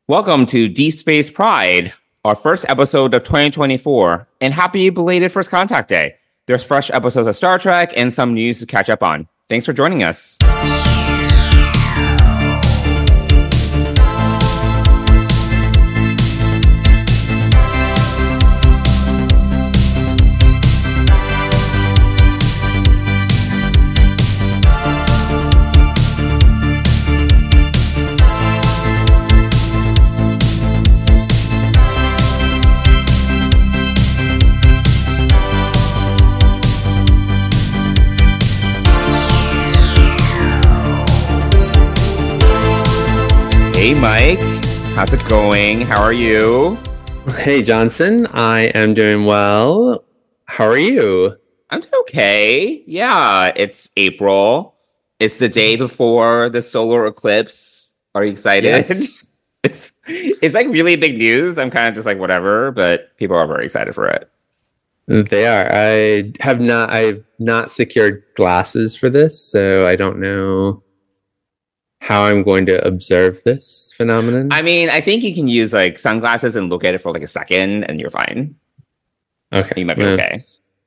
Welcome to Deep Space Pride, our first episode of 2024, and happy belated First Contact Day. There's fresh episodes of Star Trek and some news to catch up on. Thanks for joining us. Hey, Mike. How's it going? How are you? Hey, Johnson. I am doing well. How are you? I'm doing okay. Yeah, it's April. It's the day before the solar eclipse. Are you excited? Yes. It's like really big news. I'm kind of just like whatever, but people are very excited for it. They are. I've not secured glasses for this, so I don't know how I'm going to observe this phenomenon. I mean, I think you can use like sunglasses and look at it for like a second and you're fine. Okay. You might be okay.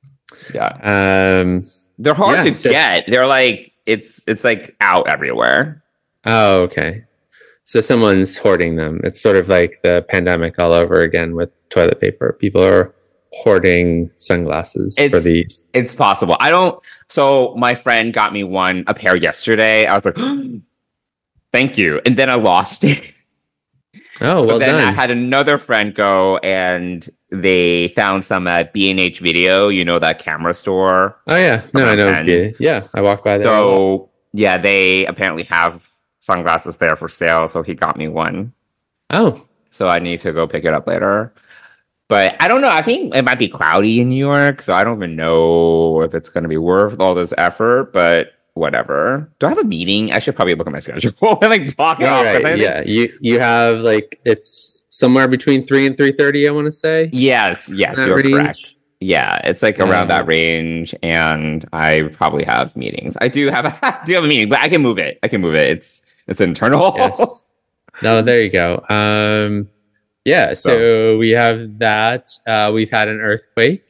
Yeah. They're hard to get. They're like it's like out everywhere. Oh, okay. So someone's hoarding them. It's sort of like the pandemic all over again with toilet paper. People are hoarding sunglasses for these. It's possible. So my friend got me a pair yesterday. I was like, thank you. And then I lost it. Oh, so well then done. I had another friend go and they found some at B&H Video, that camera store. Oh, yeah. No, I know. Yeah, I walk by there. So, yeah, they apparently have sunglasses there for sale. So he got me one. Oh. So I need to go pick it up later. But I don't know. I think it might be cloudy in New York. So I don't even know if it's going to be worth all this effort. But whatever. Do I have a meeting? I should probably look at my schedule and like block it off. Right. Yeah, you have like it's somewhere between 3 and 3:30. I want to say. Yes, you're correct. Yeah, it's like around that range, and I probably have meetings. I do have a meeting, but I can move it. It's internal. Yes. No, there you go. Yeah. So we have that. We've had an earthquake.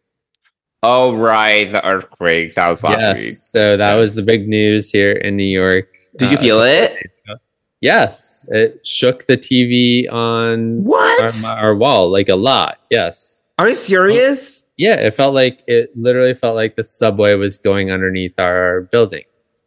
Oh, right. The earthquake. That was last week. So that was the big news here in New York. Did you feel it? Yes. It shook the TV on our wall like a lot. Yes. Are you serious? Yeah. It literally felt like the subway was going underneath our building.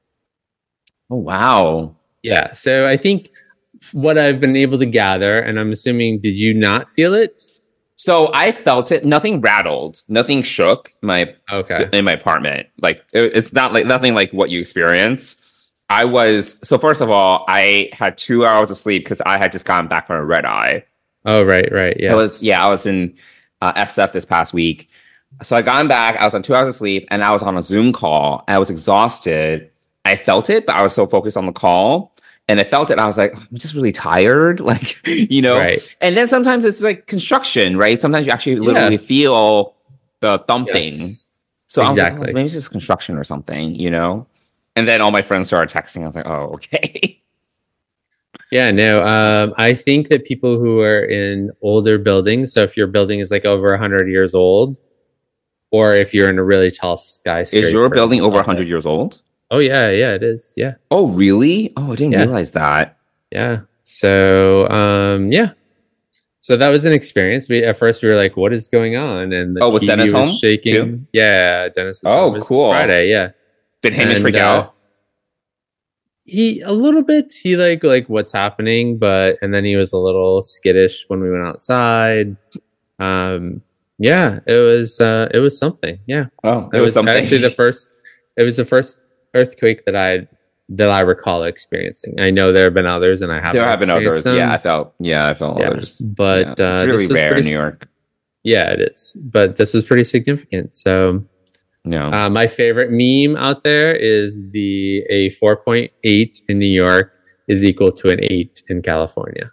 Oh, wow. Yeah. So I think what I've been able to gather, and I'm assuming, did you not feel it? So I felt it. Nothing rattled. Nothing shook in my apartment. Like it's not like nothing like what you experience. So first of all, I had 2 hours of sleep because I had just gotten back from a red eye. Oh, right. Yeah. I was in SF this past week. So I got back. I was on 2 hours of sleep and I was on a Zoom call. I was exhausted. I felt it, but I was so focused on the call. And I felt it. And I was like, I'm just really tired. Like, Right. And then sometimes it's like construction, right? Sometimes you actually literally feel the thumping. Yes. So exactly. I was like, maybe it's just construction or something, And then all my friends started texting. I was like, oh, okay. Yeah, no. I think that people who are in older buildings, so if your building is like over 100 years old, or if you're in a really tall skyscraper. Is your building over 100 years old? Oh, yeah, it is. Yeah. Oh, really? Oh, I didn't realize that. Yeah. So, So that was an experience. At first we were like, what is going on? And the was TV Dennis home shaking. Too? Yeah, Dennis was home. Cool. Friday, yeah. Did Hamish freak out? He a little bit. He like what's happening, and then he was a little skittish when we went outside. Yeah, it was something. Yeah. Oh, it was something. Actually it was the first earthquake that I recall experiencing. I know there have been others, and there have been others. Them. I felt others. But it's really rare in New York. Yeah, it is. But this was pretty significant. So, my favorite meme out there is a 4.8 in New York is equal to an 8 in California.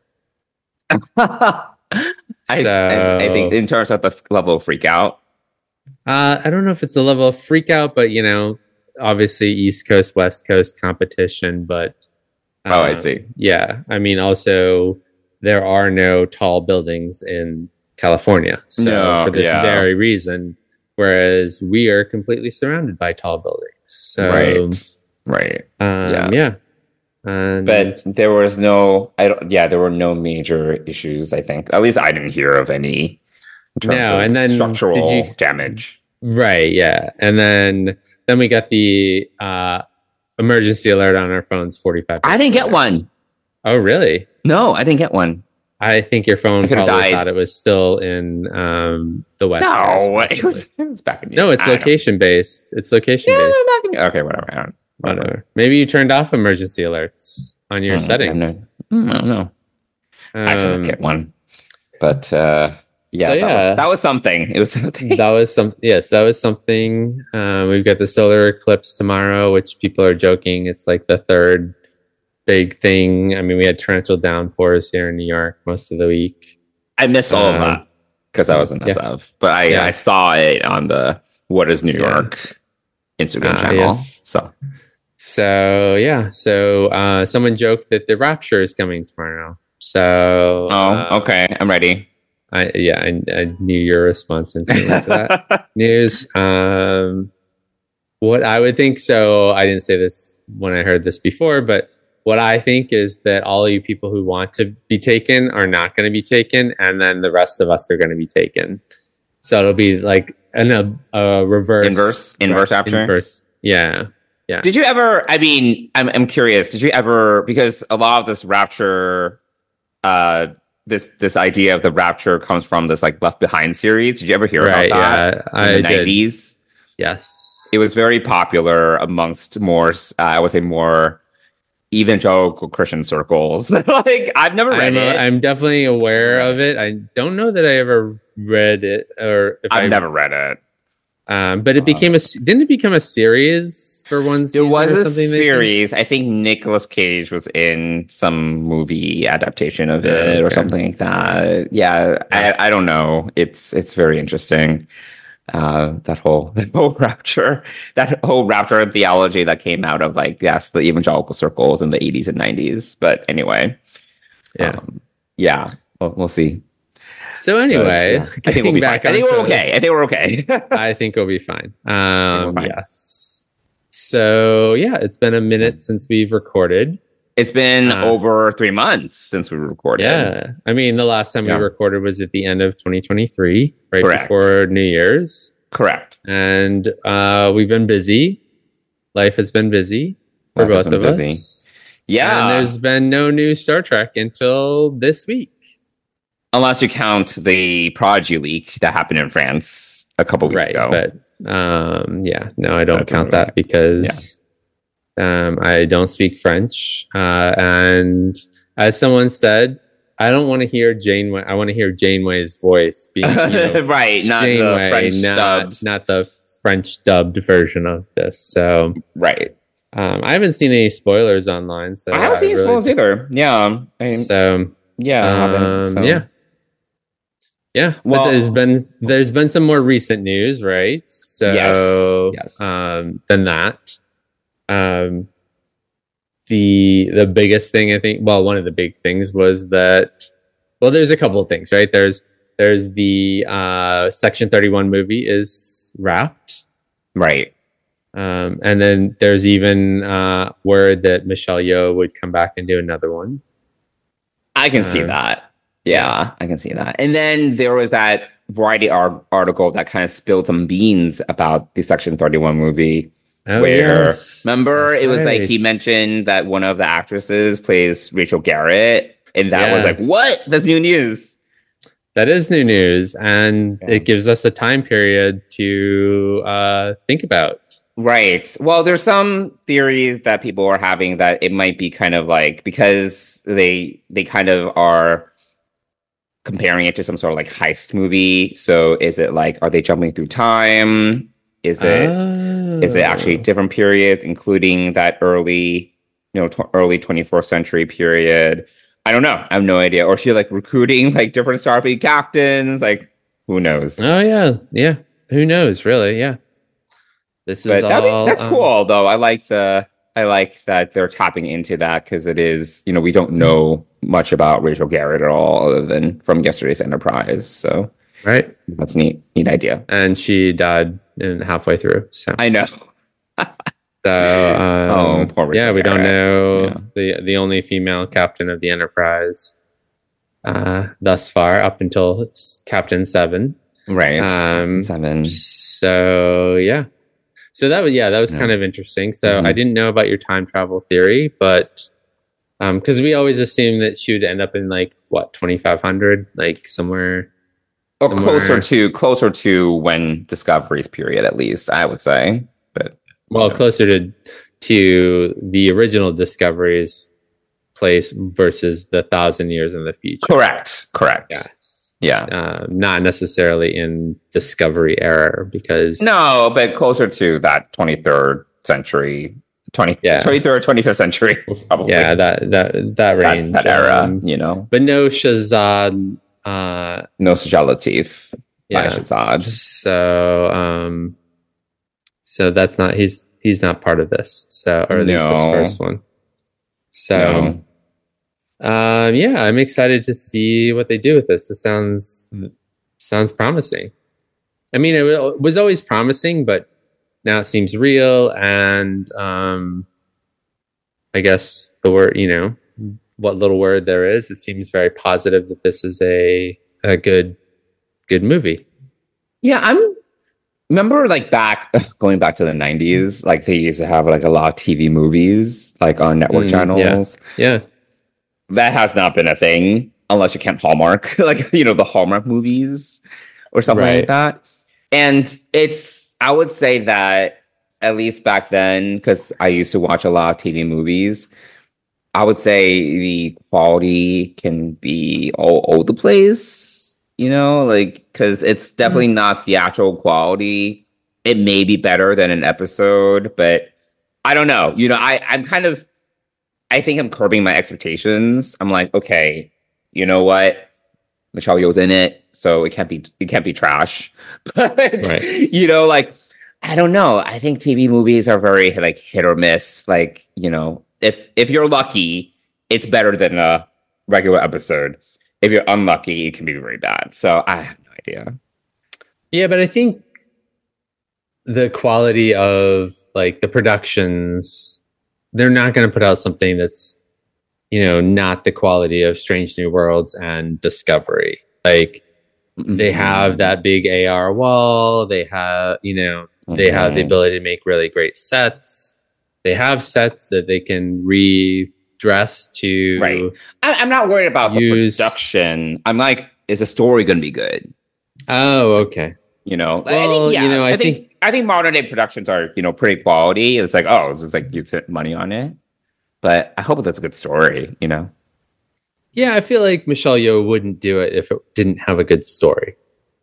I think in terms of the level of freak out. I don't know if it's the level of freak out, but obviously East Coast, West Coast competition, but I see. Yeah. I mean, also there are no tall buildings in California. So for this very reason, whereas we are completely surrounded by tall buildings. So, right. And but there was there were no major issues, I think. At least I didn't hear of any in terms of structural damage. Right, yeah. And then we got the emergency alert on our phones 45 I didn't get one. Oh, really? No, I didn't get one. I think your phone probably thought it was still in the West Coast. No, it was back in No, it's location based. It's location based. Okay, whatever. Whatever. Maybe you turned off emergency alerts on your settings. No. Actually, I didn't get one. But that was something. It was something. That was something. We've got the solar eclipse tomorrow, which people are joking. It's like the third big thing. I mean, we had torrential downpours here in New York most of the week. I missed all of that because I was in SF. But I saw it on the What is New York Instagram channel. Yes. So someone joked that the rapture is coming tomorrow. So okay, I'm ready. I knew your response instantly to that news. What I would think, so I didn't say this when I heard this before, but what I think is that all you people who want to be taken are not going to be taken, and then the rest of us are going to be taken. So it'll be like a reverse rapture. Yeah. Yeah. Did you ever? I mean, I'm curious. Did you ever? Because a lot of this rapture, this idea of the rapture comes from this like Left Behind series. Did you ever hear about that? Yeah, in the 90s. Yes, it was very popular amongst more, I would say, more evangelical Christian circles. Like I've never read it. I'm definitely aware of it. I don't know that I ever read it, or if I've never read it. But it didn't it become a series for one season? There was a series. I think Nicolas Cage was in some movie adaptation of it or something like that. Yeah, I don't know. It's very interesting. That whole rapture theology that came out of the evangelical circles in the 80s and 90s. But anyway, we'll see. So anyway, I think we'll be fine. I think we're okay. I think we'll be fine. Yes. So it's been a minute since we've recorded. It's been over 3 months since we recorded. Yeah. I mean, the last time we recorded was at the end of 2023, right before New Year's. Correct. And we've been busy. Life has been busy for both of us. Yeah. And there's been no new Star Trek until this week. Unless you count the Prodigy leak that happened in France a couple weeks ago. But no, I don't count that because I don't speak French. And as someone said, I don't want to hear Janeway. I want to hear Janeway's voice being right, not Janeway, the French dubbed, not the French dubbed version of this. So right. I haven't seen any spoilers online, so I haven't seen any spoilers either. Yeah. Yeah, well, but there's been some more recent news, right? So yes. Than that, the biggest thing I think, one of the big things was that, there's a couple of things, right? There's the Section 31 movie is wrapped, right? And then there's even word that Michelle Yeoh would come back and do another one. I can see that. Yeah, I can see that. And then there was that Variety article that kind of spilled some beans about the Section 31 movie. Remember, it was like he mentioned that one of the actresses plays Rachel Garrett, and that was like, what? That's new news. That is new news, and it gives us a time period to think about. Right. Well, there's some theories that people are having that it might be kind of like, because they kind of are comparing it to some sort of like heist movie. So is it like, are they jumping through time? Is it actually different periods, including that early 24th century period? I don't know. I have no idea. Or she like recruiting like different Starfleet captains. Like, who knows? Oh yeah. Who knows? Really? Yeah. This is that's cool though. I like the I like that they're tapping into that because it is, we don't know much about Rachel Garrett at all other than from yesterday's Enterprise. So right, that's neat idea. And she died halfway through. So I know. So poor Rachel we don't know the only female captain of the Enterprise thus far up until Captain 7. Right. 7. So yeah. So that was kind of interesting. So I didn't know about your time travel theory, but because we always assumed that she would end up in 2500, somewhere, or closer to when Discovery's period, at least I would say. But closer to the original Discovery's place versus the 1,000 years in the future. Correct. Yeah. Not necessarily in Discovery era because... No, but closer to that 23rd century, 23rd, 25th century, probably. Yeah, that range. That era, But no Shazad... no Shazad Latif. Yeah. Shazad. So that's not... He's not part of this. So, or at least this first one. So... I'm excited to see what they do with this. It sounds promising. I mean, it was always promising, but now it seems real. And I guess the word, what little word there is, it seems very positive that this is a good movie. Yeah, remember going back to the 90s, they used to have a lot of TV movies on network channels. Yeah. That has not been a thing unless you count Hallmark, the Hallmark movies or something like that. And I would say that at least back then, because I used to watch a lot of TV movies, I would say the quality can be all over the place, because it's definitely not theatrical quality. It may be better than an episode, but I don't know. I think I'm curbing my expectations. I'm like, okay, you know what? Michelle Yeoh's in it, so it can't be trash. But I don't know. I think TV movies are very hit or miss. If you're lucky, it's better than a regular episode. If you're unlucky, it can be very bad. So I have no idea. Yeah, but I think the quality of the productions, they're not going to put out something that's, not the quality of Strange New Worlds and Discovery. They have that big AR wall. They have, they have the ability to make really great sets. They have sets that they can redress to. Right. I'm not worried about the production. I'm like, is the story going to be good? Oh, okay. I think modern day productions are, pretty quality. It's this is you put money on it. But I hope that's a good story, Yeah, I feel like Michelle Yeoh wouldn't do it if it didn't have a good story.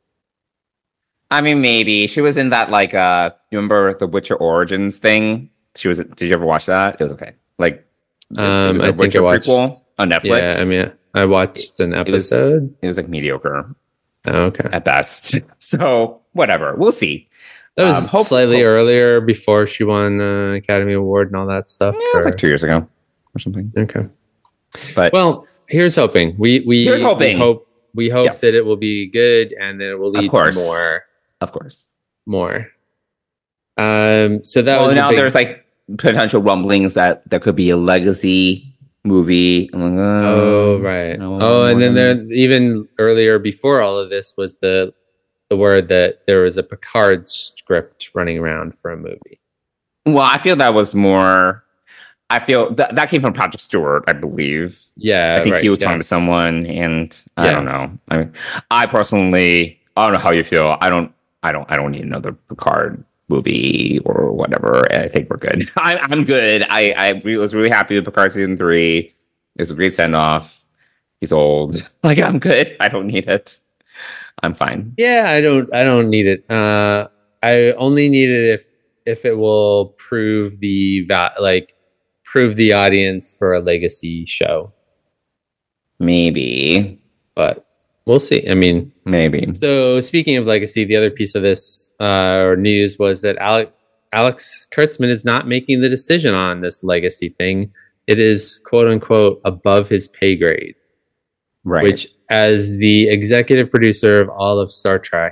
I mean, maybe. She was in that, you remember the Witcher Origins thing? Did you ever watch that? It was okay. It was a Witcher prequel on Netflix. Yeah, I mean, I watched an episode. It was mediocre. Oh, okay. At best. So, whatever. We'll see. That was slightly earlier before she won Academy Award and all that stuff. Yeah, it was 2 years ago or something. Okay. But here's hoping. Here's hoping. We hope that it will be good and that it will lead to more. Of course. More. So that was now there's potential rumblings that there could be a legacy movie. Right. And then there even earlier before all of this was the word that there was a Picard script running around for a movie. Well, I feel that was more. I feel that came from Patrick Stewart, I believe. Yeah, I think he was talking to someone, and I don't know. I mean, I personally, I don't know how you feel. I don't need another Picard movie or whatever. I think we're good. I'm good. I was really happy with Picard season 3. It was a great send off. He's old. I'm good. I don't need it. I'm fine. Yeah, I don't need it. I only need it if it will prove the audience for a legacy show. Maybe, but we'll see. I mean, maybe. So speaking of legacy, the other piece of this news was that Alex Kurtzman is not making the decision on this legacy thing. It is, quote unquote, above his pay grade. Right. Which, as the executive producer of all of Star Trek,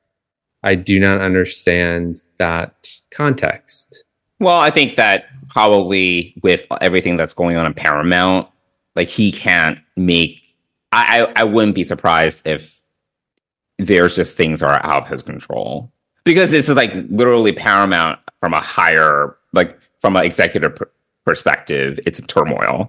I do not understand that context. Well, I think that probably with everything that's going on in Paramount, like he can't make. I wouldn't be surprised if there's just things that are out of his control, because it's like literally Paramount from a higher, like from an executive perspective, it's in turmoil.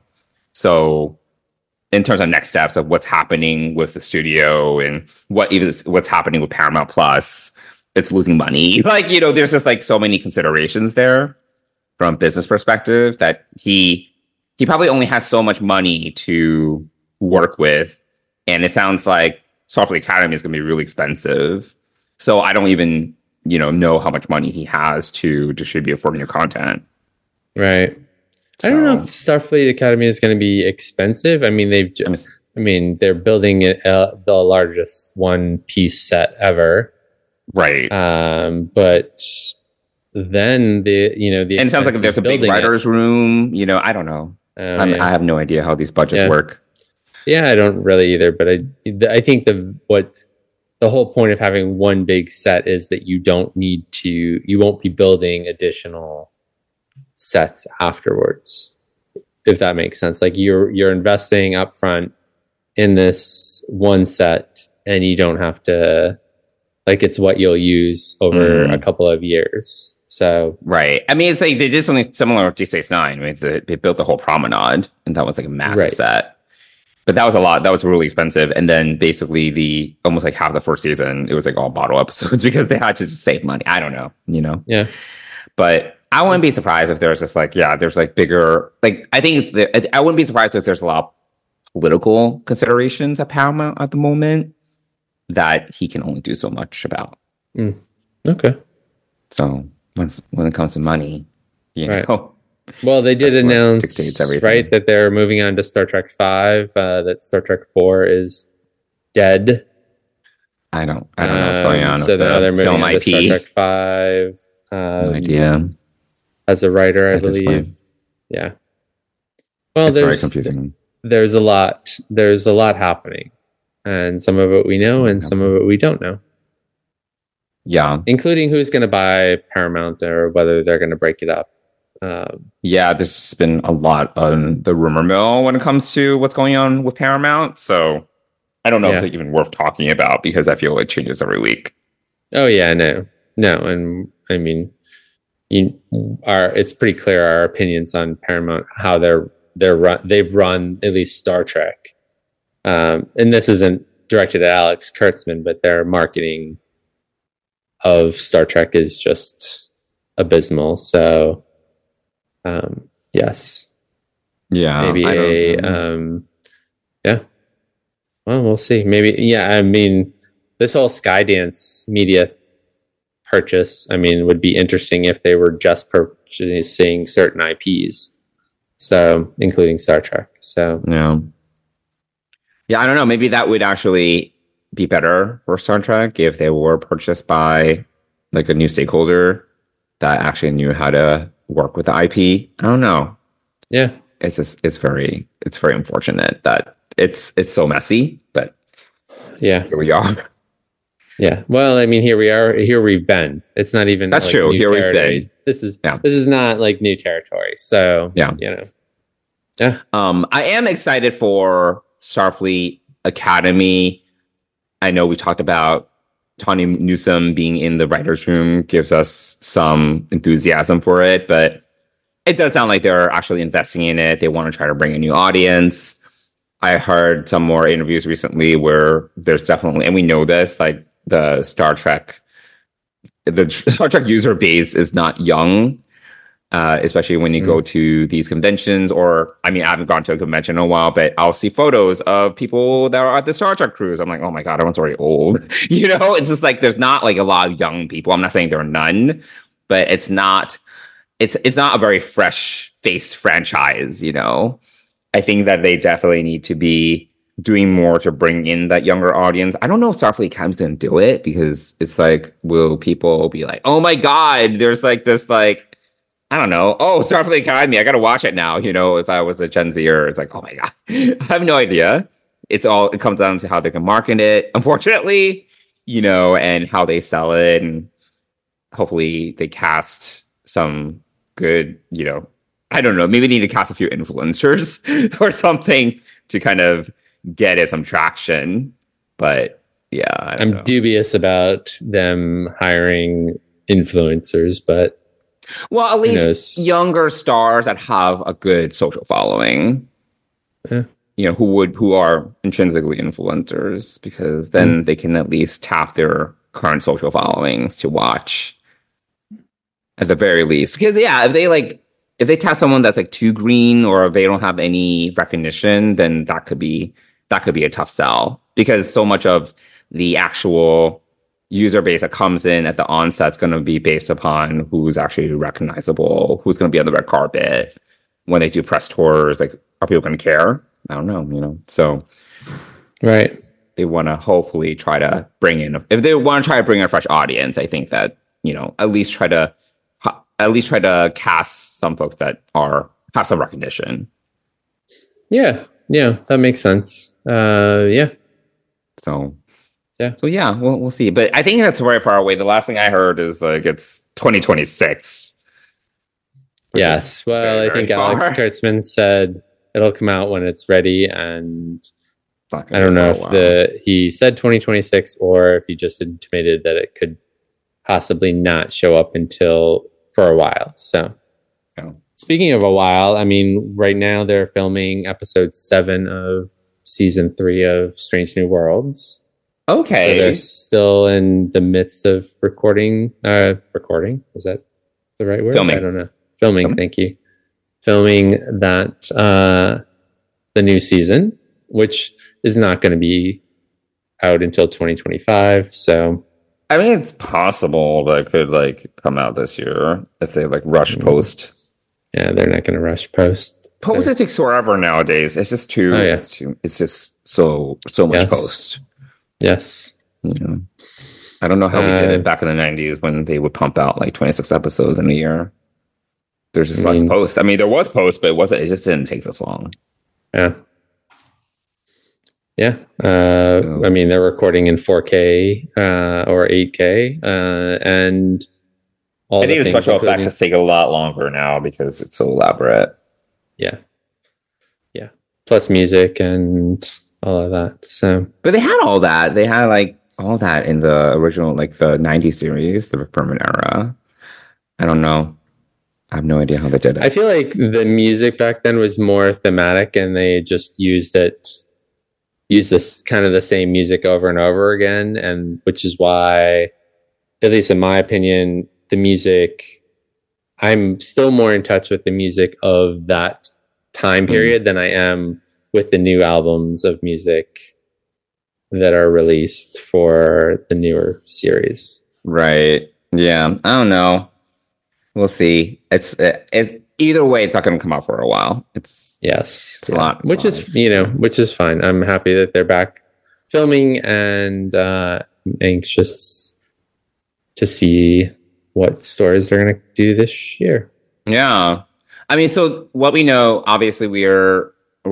So in terms of next steps of what's happening with the studio and what's happening with Paramount Plus, it's losing money. Like, you know, there's just like so many considerations there from a business perspective that he probably only has so much money to work with. And it sounds like Starfleet Academy is going to be really expensive. So I don't even, know how much money he has to distribute for new content. Right. So, I don't know if Starfleet Academy is going to be expensive. I mean, they're building the largest one-piece set ever. Right. But then and it sounds like there's a big writer's room. I don't know. I have no idea how these budgets work. Yeah, I don't really either. But I think the whole point of having one big set is that you won't be building additional sets afterwards, if that makes sense. Like you're investing upfront in this one set, and you don't have to, like, it's what you'll use over a couple of years. So right. I mean, it's like they did something similar with Deep Space Nine. I mean, they built the whole promenade, and that was like a massive set. But that was a lot. That was really expensive. And then basically almost like half the first season, it was like all bottle episodes because they had to just save money. I don't know, Yeah. But I wouldn't be surprised if there's just like, there's like bigger, like, I wouldn't be surprised if there's a lot of political considerations at Paramount at the moment that he can only do so much about. Okay. So when it comes to money, know. Well, they did announce, right, that they're moving on to Star Trek 5, that Star Trek 4 is dead. I don't know what's going on. So now they're moving on to Star Trek 5. No idea. As a writer, I believe. Yeah. Well, it's very confusing. There's a lot happening. And some of it we know and some of it we don't know. Yeah. Including who's going to buy Paramount or whether they're going to break it up. This has been a lot on the rumor mill when it comes to what's going on with Paramount. So I don't know if it's even worth talking about because I feel it changes every week. Oh yeah, no, and I mean, it's pretty clear our opinions on Paramount, how they've run at least Star Trek, and this isn't directed at Alex Kurtzman, but their marketing of Star Trek is just abysmal. So. Yes. Yeah. Maybe Well, we'll see. Maybe. Yeah. I mean, this whole Skydance media purchase, would be interesting if they were just purchasing certain IPs. So, including Star Trek. So, yeah. Yeah. I don't know. Maybe that would actually be better for Star Trek if they were purchased by like a new stakeholder that actually knew how to work with the IP. I don't know. Yeah. It's very unfortunate that it's so messy, but here we are. Yeah. Well, I mean, here we are. Here we've been. It's not even. That's true. Here we've been. This is not like new territory. So Yeah. I am excited for Starfleet Academy. I know we talked about Tawny Newsome being in the writer's room gives us some enthusiasm for it, but it does sound like they're actually investing in it. They want to try to bring a new audience. I heard some more interviews recently where there's definitely, and we know this, like the Star Trek user base is not young, especially when you go to these conventions, or, I haven't gone to a convention in a while, but I'll see photos of people that are at the Star Trek cruise. I'm like, oh my God, everyone's already old. It's just like, there's not like a lot of young people. I'm not saying there are none, but it's not a very fresh faced franchise. I think that they definitely need to be doing more to bring in that younger audience. I don't know if Starfleet Academy's gonna do it because it's like, will people be like, oh my God, there's like this, like, I don't know. Oh, Starfleet Academy, I gotta watch it now. You know, if I was a Gen Zer, it's like, oh my God, I have no idea. It comes down to how they can market it, unfortunately, you know, and how they sell it. And hopefully they cast some good, you know, I don't know, maybe they need to cast a few influencers or something to kind of get it some traction. But yeah, I'm dubious about them hiring influencers, but well, at least younger stars that have a good social following. Yeah. You know, who are intrinsically influencers, because then they can at least tap their current social followings to watch at the very least. Because yeah, if they tap someone that's like too green or they don't have any recognition, then that could be a tough sell, because so much of the actual user base that comes in at the onset is going to be based upon who's actually recognizable, who's going to be on the red carpet when they do press tours. Like, are people going to care? I don't know, you know. So, right, they want to hopefully try to bring in. If they want to try to bring in a fresh audience, I think that, you know, at least try to cast some folks that have some recognition. Yeah, that makes sense. Yeah. So yeah, we'll see. But I think that's very far away. The last thing I heard is like it's 2026. Yes. Well, very, I think Alex Kurtzman said it'll come out when it's ready, and I don't know if he said 2026 or if he just intimated that it could possibly not show up for a while. So, Speaking of a while, I mean, right now they're filming episode 7 of season 3 of Strange New Worlds. Okay. So they're still in the midst of recording. Is that the right word? Filming. I don't know. Filming. Thank you. Filming that, the new season, which is not going to be out until 2025. So, I mean, it's possible that it could like come out this year if they like rush post. Yeah, they're not going to rush post. It takes forever nowadays. It's just too. It's just so much post. Yes. Yeah. I don't know how we did it back in the 90s when they would pump out like 26 episodes in a year. There's just less post. I mean, there was post, but it just didn't take this long. Yeah. Yeah. I mean, they're recording in 4K or 8K, and I think the special effects just take a lot longer now because it's so elaborate. Yeah. Plus music and all of that. So, but they had all that. They had like all that in the original, like the 90s series, the Rick Berman era. I don't know. I have no idea how they did it. I feel like the music back then was more thematic, and they just used this kind of the same music over and over again, and which is why, at least in my opinion, the music, I'm still more in touch with the music of that time period than I am with the new albums of music that are released for the newer series. Right. Yeah. I don't know. We'll see. It's either way, it's not going to come out for a while. It's a lot, which is fine. I'm happy that they're back filming, and anxious to see what stories they're going to do this year. Yeah. I mean, so what we know, obviously we're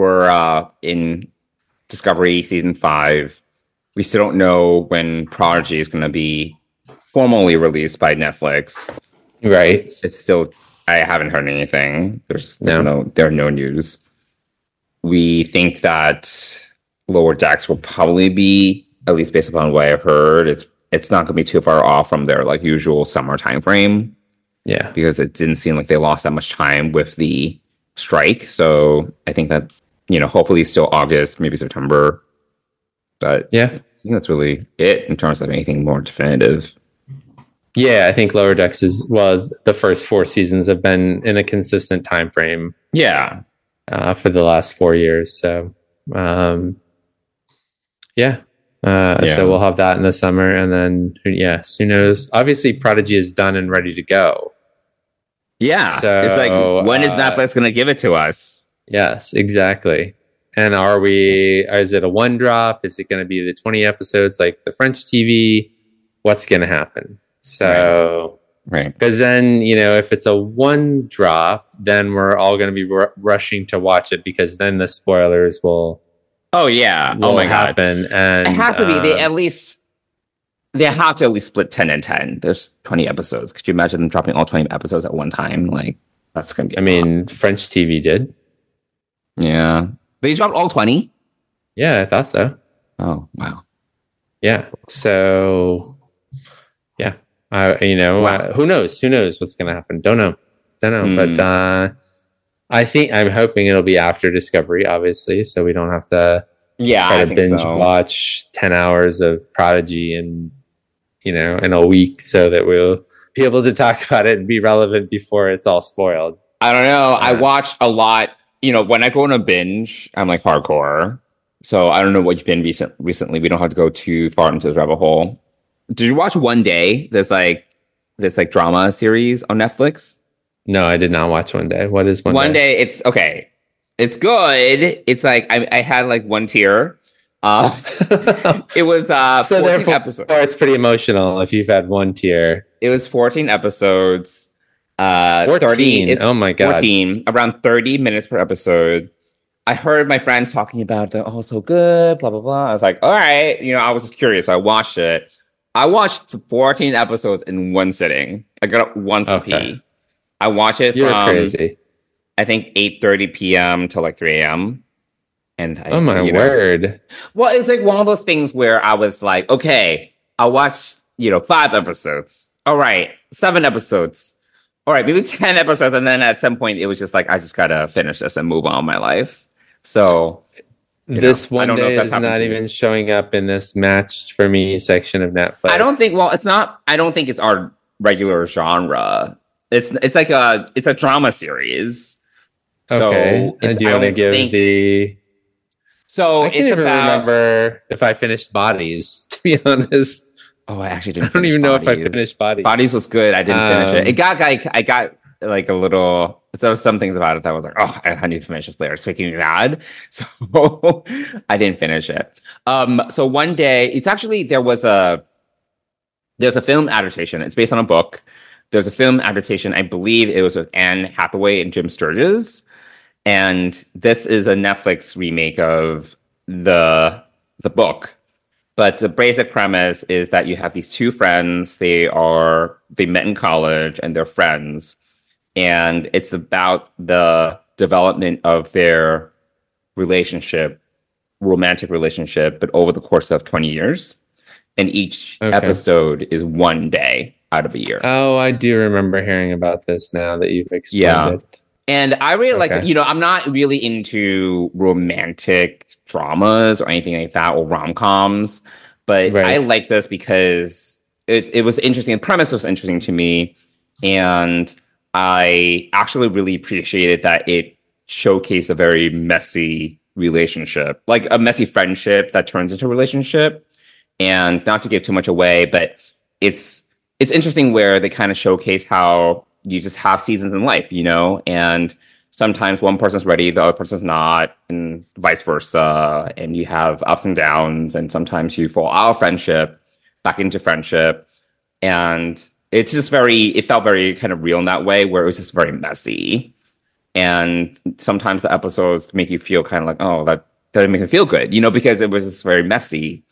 in Discovery season 5. We still don't know when Prodigy is going to be formally released by Netflix. Right. It's still, I haven't heard anything. There are no news. We think that Lower Decks will probably be, at least based upon what I've heard, it's not going to be too far off from their like usual summer time frame. Yeah. Because it didn't seem like they lost that much time with the strike. So I think that, hopefully still August, maybe September. But yeah, I think that's really it in terms of anything more definitive. Yeah, I think Lower Decks the first 4 seasons have been in a consistent time frame. Yeah. For the last 4 years. So, so we'll have that in the summer, and then who knows? Obviously, Prodigy is done and ready to go. Yeah, so, it's like, when is Netflix going to give it to us? Yes, exactly. And is it a one drop? Is it going to be the 20 episodes like the French TV? What's going to happen? So, right. Because then, if it's a one drop, then we're all going to be rushing to watch it because then the spoilers will. Oh yeah! Oh my happen. God! And it has to be. They have to at least split 10 and 10. There's 20 episodes. Could you imagine them dropping all 20 episodes at one time? Like that's gonna be. French TV did. Yeah, they dropped all 20. Yeah, I thought so. Oh wow. Yeah. So. Yeah. Wow. Who knows? Who knows what's gonna happen? Don't know. But I'm hoping it'll be after Discovery, obviously, so we don't have to try to binge watch 10 hours of Prodigy in a week so that we'll be able to talk about it and be relevant before it's all spoiled. I don't know. I watched a lot. When I go on a binge, I'm like hardcore. So I don't know what you've been recently. We don't have to go too far into the rabbit hole. Did you watch One Day? This drama series on Netflix? No, I did not watch One Day. What is One Day? One Day, it's okay. It's good. It's like I had like one tear. It was 14 episodes. It's pretty emotional if you've had one tear. It was 14 episodes. 14. 30. Oh my God. 14, around 30 minutes per episode. I heard my friends talking about it. Oh, so good, blah, blah, blah. I was like, all right. I was just curious. So I watched it. I watched 14 episodes in one sitting. I got up once to pee. I watched it from crazy. I think 8:30 p.m. to like 3 a.m. And oh my word! Well, it's like one of those things where I was like, okay, I watched 5 episodes. All right, 7 episodes. All right, maybe 10 episodes, and then at some point it was just like I just gotta finish this and move on with my life. So this One Day is not even showing up in this matched for me section of Netflix. I don't think. Well, it's not. I don't think it's our regular genre. It's like it's a drama series. Okay. So do you want to give the? So I can't even remember if I finished Bodies. To be honest. Oh, I actually didn't. I don't even know if I finished Bodies. Bodies was good. I didn't finish it. It got I got like a little. So some things about it that was like, oh, I need to finish this later. It's making me mad. So I didn't finish it. So one day, it's actually there's a film adaptation. It's based on a book. There's a film adaptation. I believe it was with Anne Hathaway and Jim Sturgis. And this is a Netflix remake of the book. But the basic premise is that you have these two friends. They met in college and they're friends. And it's about the development of their romantic relationship, but over the course of 20 years. And each episode is one day out of a year. Oh, I do remember hearing about this now that you've explained it. And I really like it. I'm not really into romantic dramas or anything like that or rom-coms, but I like this because it was interesting. The premise was interesting to me. And I actually really appreciated that it showcased a very messy relationship, like a messy friendship that turns into a relationship. And not to give too much away, but it's interesting where they kind of showcase how you just have seasons in life, and sometimes one person's ready, the other person's not, and vice versa. And you have ups and downs, and sometimes you fall out of friendship, back into friendship. And it's just it felt very kind of real in that way, where it was just very messy. And sometimes the episodes make you feel kind of like, oh, that doesn't make me feel good, because it was just very messy.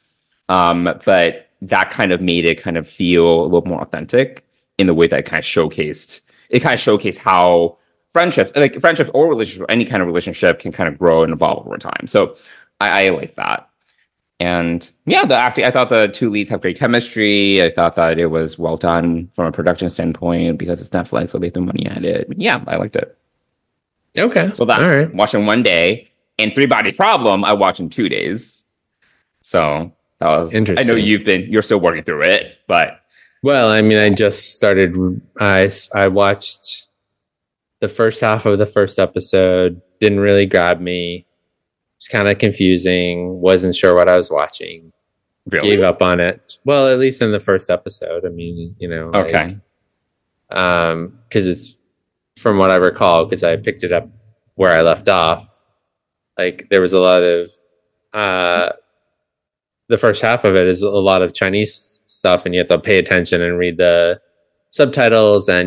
But that kind of made it kind of feel a little more authentic in the way that it kind of showcased how friendships or relationships or any kind of relationship can kind of grow and evolve over time. So I like that. And yeah, I thought the two leads have great chemistry. I thought that it was well done from a production standpoint because it's Netflix, so they threw money at it. Yeah, I liked it. Okay. So watching one day, and Three Body Problem, I watched in 2 days. So that was interesting. I know you're still working through it, but. Well, I just started. I watched the first half of the first episode. Didn't really grab me. It's kind of confusing. Wasn't sure what I was watching. Really? Gave up on it. Well, at least in the first episode. Okay. Because it's from what I recall, because I picked it up where I left off. like there was a lot of the first half of it is a lot of Chinese stuff, and you have to pay attention and read the subtitles, and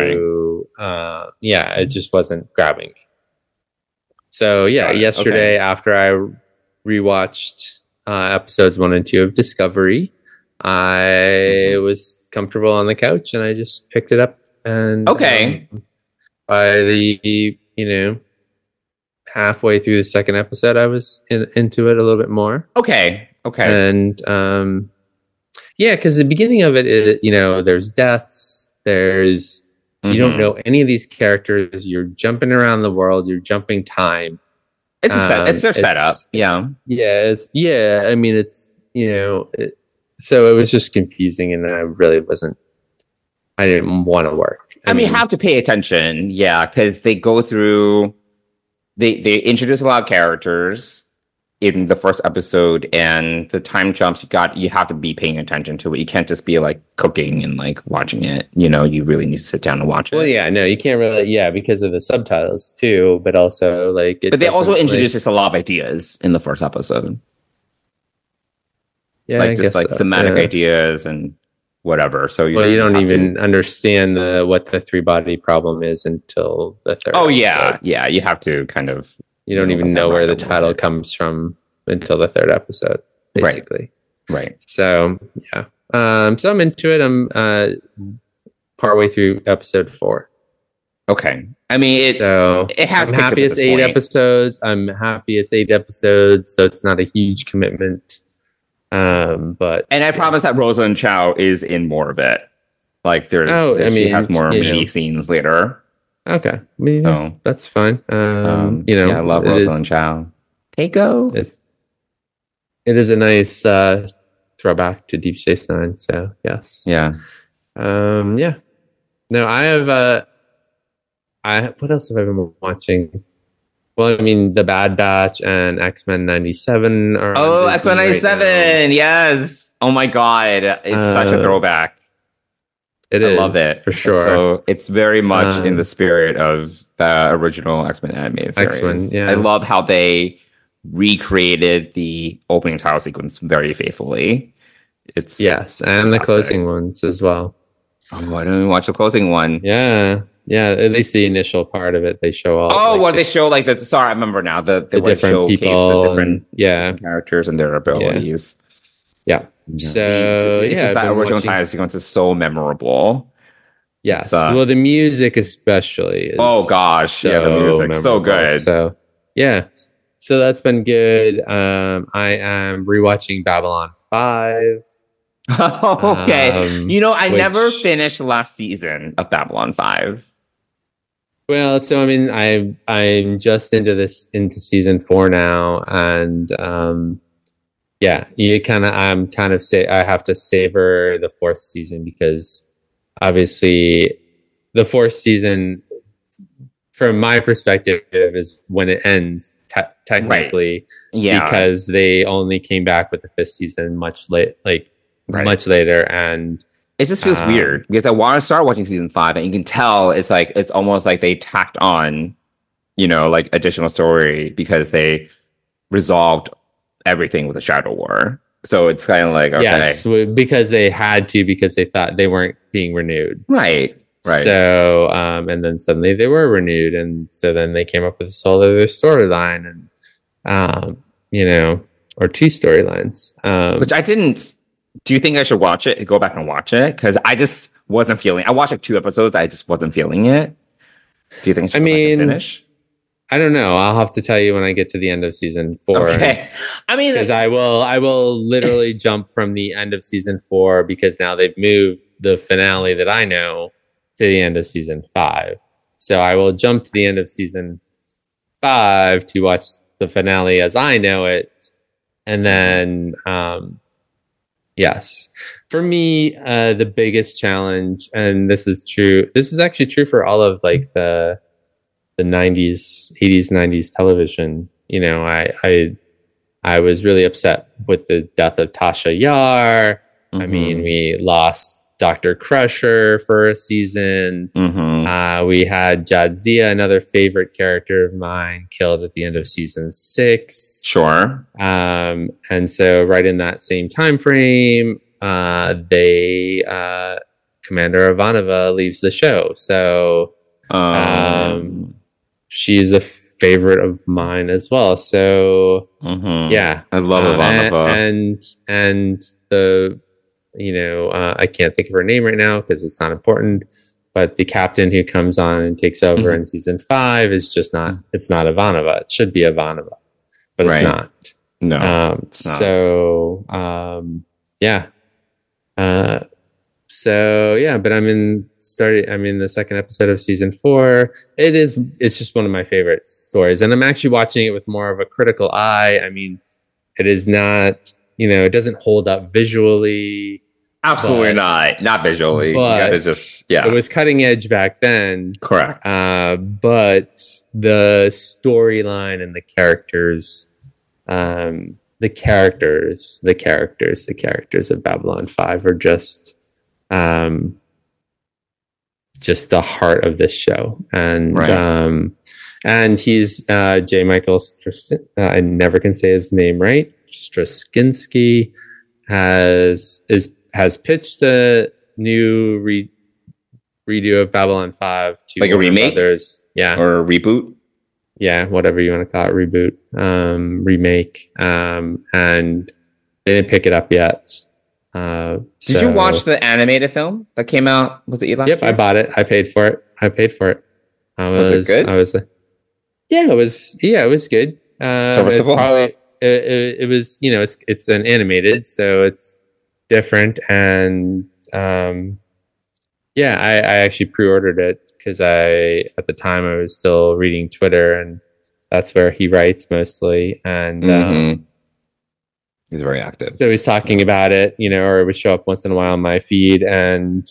it just wasn't grabbing me. So yesterday after I rewatched episodes 1 and 2 of Discovery, I was comfortable on the couch and I just picked it up, and by the halfway through the second episode, I was into it a little bit more. Okay. And because the beginning of it, there's deaths, there's you don't know any of these characters. You're jumping around the world. You're jumping time. It's their setup. Yeah. I mean, it's so it was just confusing, and I didn't want to work. I mean, you have to pay attention, because they go through. They introduce a lot of characters in the first episode, and the time jumps you have to be paying attention to it. You can't just be like cooking and like watching it. You really need to sit down and watch it. Well, you can't really, because of the subtitles too, but also like. But they also introduce us a lot of ideas in the first episode. Yeah, thematic ideas and whatever. So you don't even understand what the 3-body problem is until the third. Oh episode. Yeah. You have to kind of. You don't even know where the title comes from until the third episode, basically. Right. So so I'm into it. I'm partway through episode 4. Okay. I mean, it has. I'm happy it's 8 episodes. I'm happy it's 8 episodes, so it's not a huge commitment. But I promise that Rosalind Chow is in more of it. Like she has more meaty scenes later. Okay, that's fine. I love Rosalind Chow. Keiko. It is a nice throwback to Deep Space Nine. So yes, yeah. No, I have. What else have I been watching? Well, I mean, The Bad Batch and X-Men 97 are. Oh, X-Men 97, yes. Oh my god, it's such a throwback. I love it for sure. So it's very much in the spirit of the original X-Men animated series. X-Men, yeah. I love how they recreated the opening title sequence very faithfully. And fantastic. The closing ones as well. Oh, I didn't watch the closing one. Yeah. At least the initial part of it, they show all. They show like the. Sorry, I remember now. The different people, the different characters and their abilities. Yeah. So it's just that original title sequence is so memorable. Yes. Well, the music especially. Oh gosh, the music so good. So so that's been good. I am rewatching Babylon 5. Okay, I never finished last season of Babylon 5. Well, so I mean, I'm just into season 4 now, and I have to savor the 4th season, because obviously the 4th season, from my perspective, is when it ends technically, because they only came back with the 5th season much later, and it just feels weird, because I want to start watching season 5, and you can tell it's almost like they tacked on, like additional story, because they resolved everything with the Shadow War. So it's kind of like, okay. Yes, because they had to, because they thought they weren't being renewed. Right. So, and then suddenly they were renewed, and so then they came up with this whole other storyline, and or 2 storylines. Which I didn't. Do you think I should watch it? Go back and watch it? Because I just wasn't feeling. I watched 2 episodes. I just wasn't feeling it. Do you think I should finish? I don't know. I'll have to tell you when I get to the end of season 4. Okay. I mean, because I will literally jump from the end of season 4, because now they've moved the finale that I know to the end of season 5. So I will jump to the end of season 5 to watch the finale as I know it. And then, yes, for me, the biggest challenge, and this is actually true for all of like the 90s, 80s, 90s television. I was really upset with the death of Tasha Yar. Mm-hmm. I mean, we lost Dr. Crusher for a season. We had Jadzia, another favorite character of mine, killed at the end of season 6. Sure. And so right in that same time frame, Commander Ivanova leaves the show. So she's a favorite of mine as well. So yeah, I love Ivanova. And the I can't think of her name right now because it's not important. But the captain who comes on and takes over in season 5 is just not. It's not Ivanova. It should be Ivanova, but it's not. No. So yeah. So yeah, but I'm in the second episode of season 4. It's just one of my favorite stories. And I'm actually watching it with more of a critical eye. I mean, it is not, it doesn't hold up visually. Absolutely not visually. But it was cutting edge back then. Correct. But the storyline and the characters of Babylon 5 are just the heart of this show. And and he's J. Michael I never can say his name right. Straczynski has pitched a new redo of Babylon 5 to like a remake, others. or a reboot. Yeah, whatever you want to call it, reboot, remake, and they didn't pick it up yet. Did you watch the animated film that came out? Was it last year? I bought it. I paid for it. Was it good? It was good. Serviceable. It was, it's an animated, so it's different. And I actually pre-ordered it because at the time I was still reading Twitter, and that's where he writes mostly. And he's very active. So he's talking about it, or it would show up once in a while on my feed. And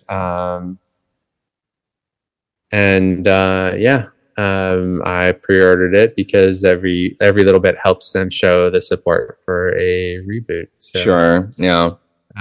I pre-ordered it because every little bit helps them show the support for a reboot. So, sure. Yeah.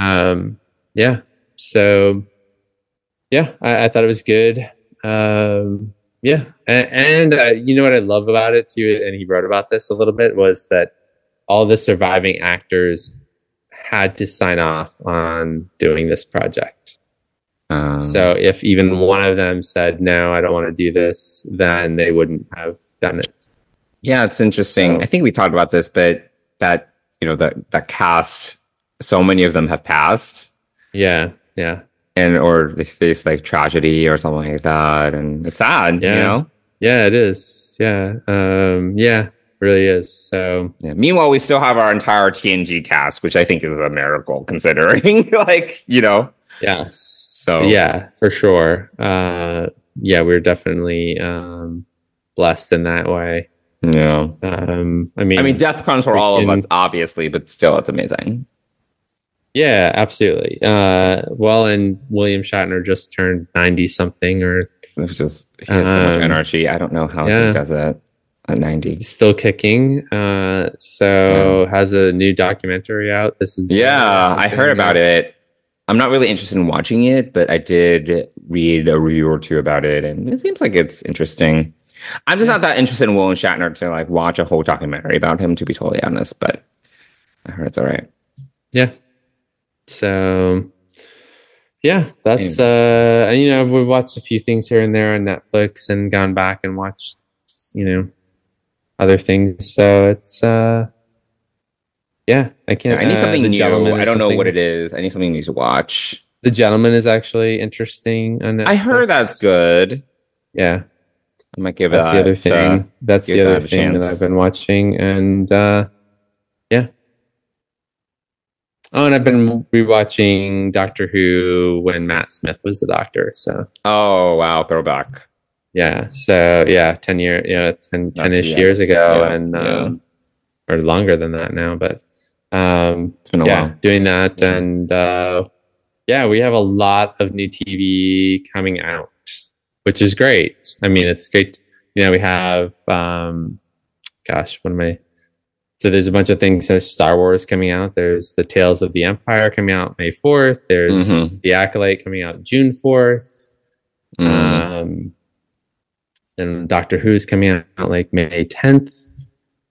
So I thought it was good. And what I love about it too, and he wrote about this a little bit, was that all the surviving actors had to sign off on doing this project. So if even one of them said, no, I don't want to do this, then they wouldn't have done it. Yeah, it's interesting. I think we talked about this, but that cast, so many of them have passed. Yeah. Or they face like tragedy or something like that. And it's sad, Yeah, it is. Yeah. Really is. So meanwhile, we still have our entire TNG cast, which I think is a miracle considering Yes. So yeah, for sure. We're definitely blessed in that way. Yeah. I mean, death comes for all of us, obviously, but still, it's amazing. Yeah, absolutely. And William Shatner just turned 90 something, or he has so much energy. I don't know how he does that at 90. He's still kicking. Has a new documentary out. I heard about it. I'm not really interested in watching it, but I did read a review or two about it, and it seems like it's interesting. I'm just not that interested in William Shatner to watch a whole documentary about him, to be totally honest, but I heard it's all right. Yeah. So that's we've watched a few things here and there on Netflix and gone back and watched other things. So it's I can't. I need something new. I don't know what it is. I need something new to watch. The Gentleman is actually interesting on Netflix. I heard that's good. Yeah, I might give that's the other thing. That's the other thing that I've been watching, and Oh, and I've been rewatching Doctor Who when Matt Smith was the Doctor. So. Oh wow, throwback. Yeah. So 10-ish years ago, and or longer than that now, but it's been a while doing that, and we have a lot of new TV coming out, which is great. I mean, it's great. We have what am I? So there's a bunch of things. There's Star Wars coming out. There's the Tales of the Empire coming out May 4th. There's The Acolyte coming out June 4th. And Doctor Who's coming out like May 10th.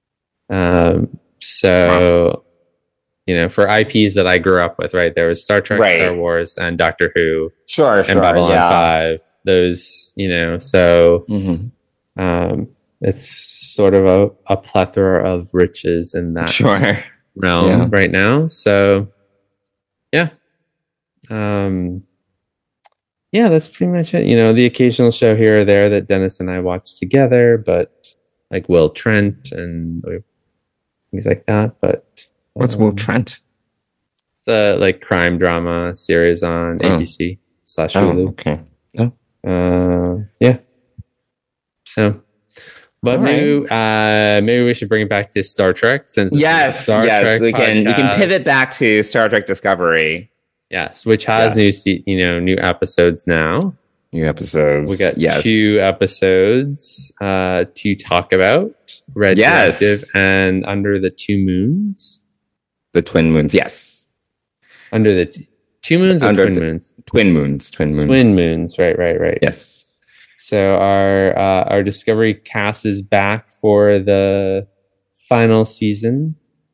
So, for IPs that I grew up with, right? There was Star Trek, Star Wars, and Doctor Who. Sure. And Babylon 5. Those, so it's sort of a plethora of riches in that realm right now. So, yeah. That's pretty much it. The occasional show here or there that Dennis and I watch together, but like Will Trent and things like that. But what's Will Trent? It's a like crime drama series on ABC / Hulu. Okay. Yeah. So, but maybe we should bring it back to Star Trek since Trek we can pivot back to Star Trek Discovery. Yes, which has new episodes now. New episodes. We got 2 episodes to talk about. Red Directive and Under the Two Moons. The Twin Moons, yes. Under the Two Moons or Twin Moons? Twin Moons. Twin Moons, right. Yes. So our Discovery cast is back for the final season.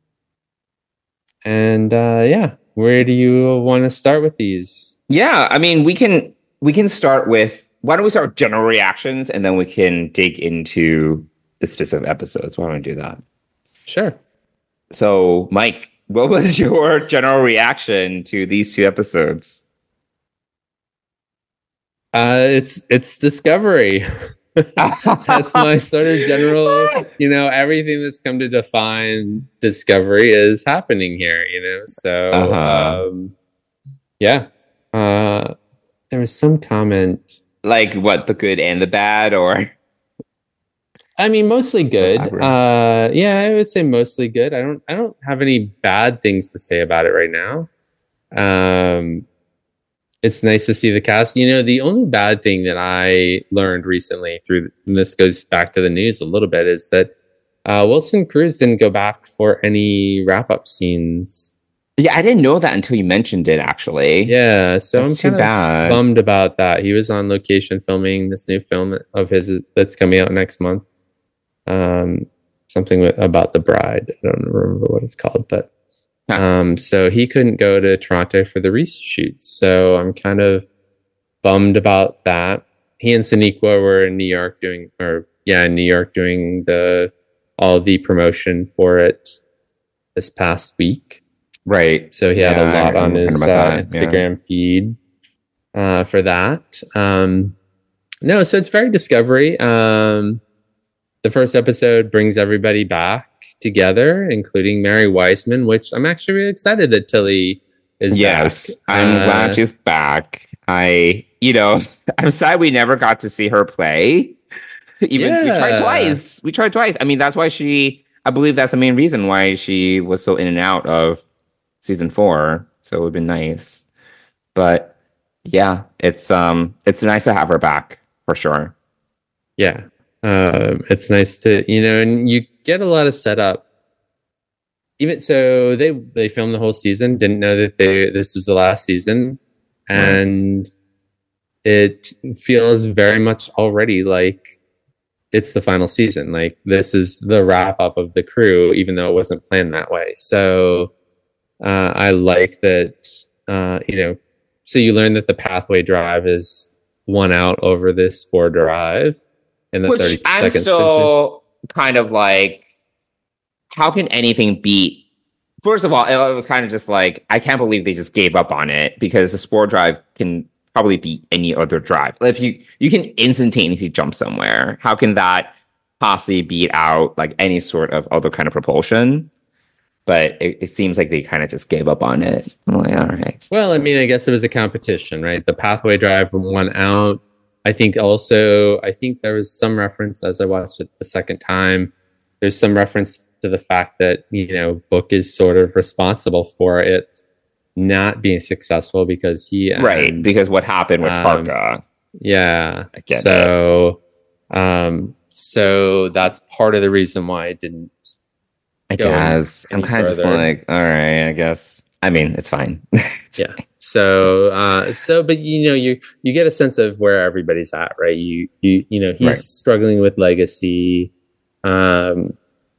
And where do you want to start with these? Yeah, I mean, we can start with, why don't we start with general reactions and then we can dig into the specific episodes. Why don't we do that? Sure. So, Mike, what was your general reaction to these 2 episodes? It's Discovery. That's my sort of general, everything that's come to define Discovery is happening here, So, there was some comment. Like what, the good and the bad, or? I mean, mostly good. I would say mostly good. I don't have any bad things to say about it right now. It's nice to see the cast. The only bad thing that I learned recently and this goes back to the news a little bit, is that Wilson Cruz didn't go back for any wrap-up scenes. Yeah, I didn't know that until you mentioned it, actually. Yeah, so I'm kind of bummed about that. He was on location filming this new film of his that's coming out next month. Something about the bride. I don't remember what it's called, but so he couldn't go to Toronto for the reshoots. So I'm kind of bummed about that. He and Sonequa were in New York doing all the promotion for it this past week. Right. So he had a lot on his Instagram feed for that. So it's very Discovery. The first episode brings everybody back together, including Mary Wiseman, which I'm actually really excited that Tilly is back. Yes, I'm glad she's back. I'm sad we never got to see her play. We tried twice. I mean, that's why I believe that's the main reason why she was so in and out of season 4. So it would have been nice. But yeah, it's nice to have her back for sure. Yeah. It's nice to, and you get a lot of setup. Even so, they filmed the whole season, didn't know that this was the last season, and it feels very much already like it's the final season. Like this is the wrap up of the crew, even though it wasn't planned that way. So I like that. So you learn that the pathway drive is won out over the spore drive. Which I'm still kind of like, how can anything beat? First of all, it was kind of just like, I can't believe they just gave up on it, because the spore drive can probably beat any other drive. If you can instantaneously jump somewhere, how can that possibly beat out like any sort of other kind of propulsion? But it seems like they kind of just gave up on it. I'm like, all right. Well, I mean, I guess it was a competition, right? The pathway drive won out. I think there was some reference as I watched it the second time. There's some reference to the fact that, Book is sort of responsible for it not being successful because because what happened with Parka. Yeah. So that's part of the reason why it didn't I guess I'm kind of just like, all right, I guess. I mean, it's fine. Yeah. So, but you get a sense of where everybody's at, right? He's struggling with legacy, and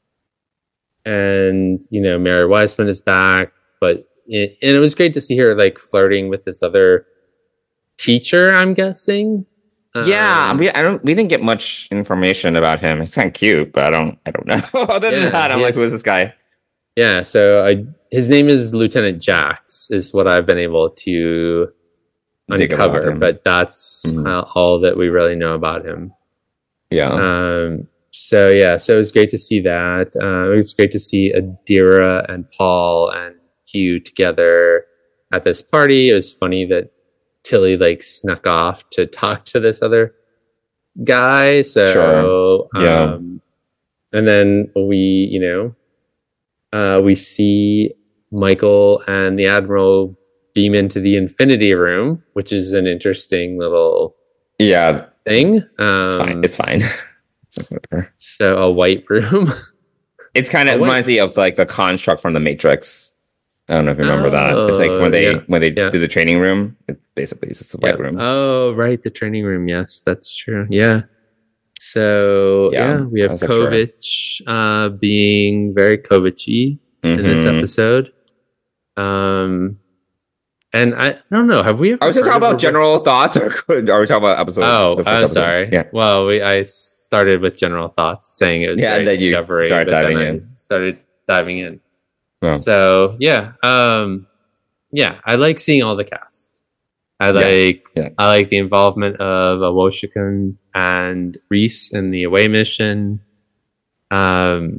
Mary Wiseman is back, and it was great to see her like flirting with this other teacher, I'm guessing. Yeah, we didn't get much information about him. He's kind of cute, but I don't know. Other than that, I'm like, who is this guy? Yeah, so his name is Lieutenant Jax, is what I've been able to uncover, but that's all that we really know about him. Yeah. So it was great to see that. It was great to see Adira and Paul and Hugh together at this party. It was funny that Tilly like snuck off to talk to this other guy. So, sure. Yeah. And then we see Michael and the Admiral beam into the Infinity Room, which is an interesting little thing. It's fine. So a white room. It's kind of reminds me of like the construct from the Matrix. I don't know if you remember that. It's like when they do the training room, it basically is just a white room. Oh, right, the training room. Yes, that's true. Yeah. So we have Kovich being very Kovich-y in this episode. And I don't know. Have we ever? Are we talking about general thoughts, or are we talking about episode? Oh, I'm sorry. Yeah. Well, I started with general thoughts, saying it was very discovery, but then I started diving in. Oh. So I like seeing all the cast. I like the involvement of Awoshikun and Reese in the away mission. I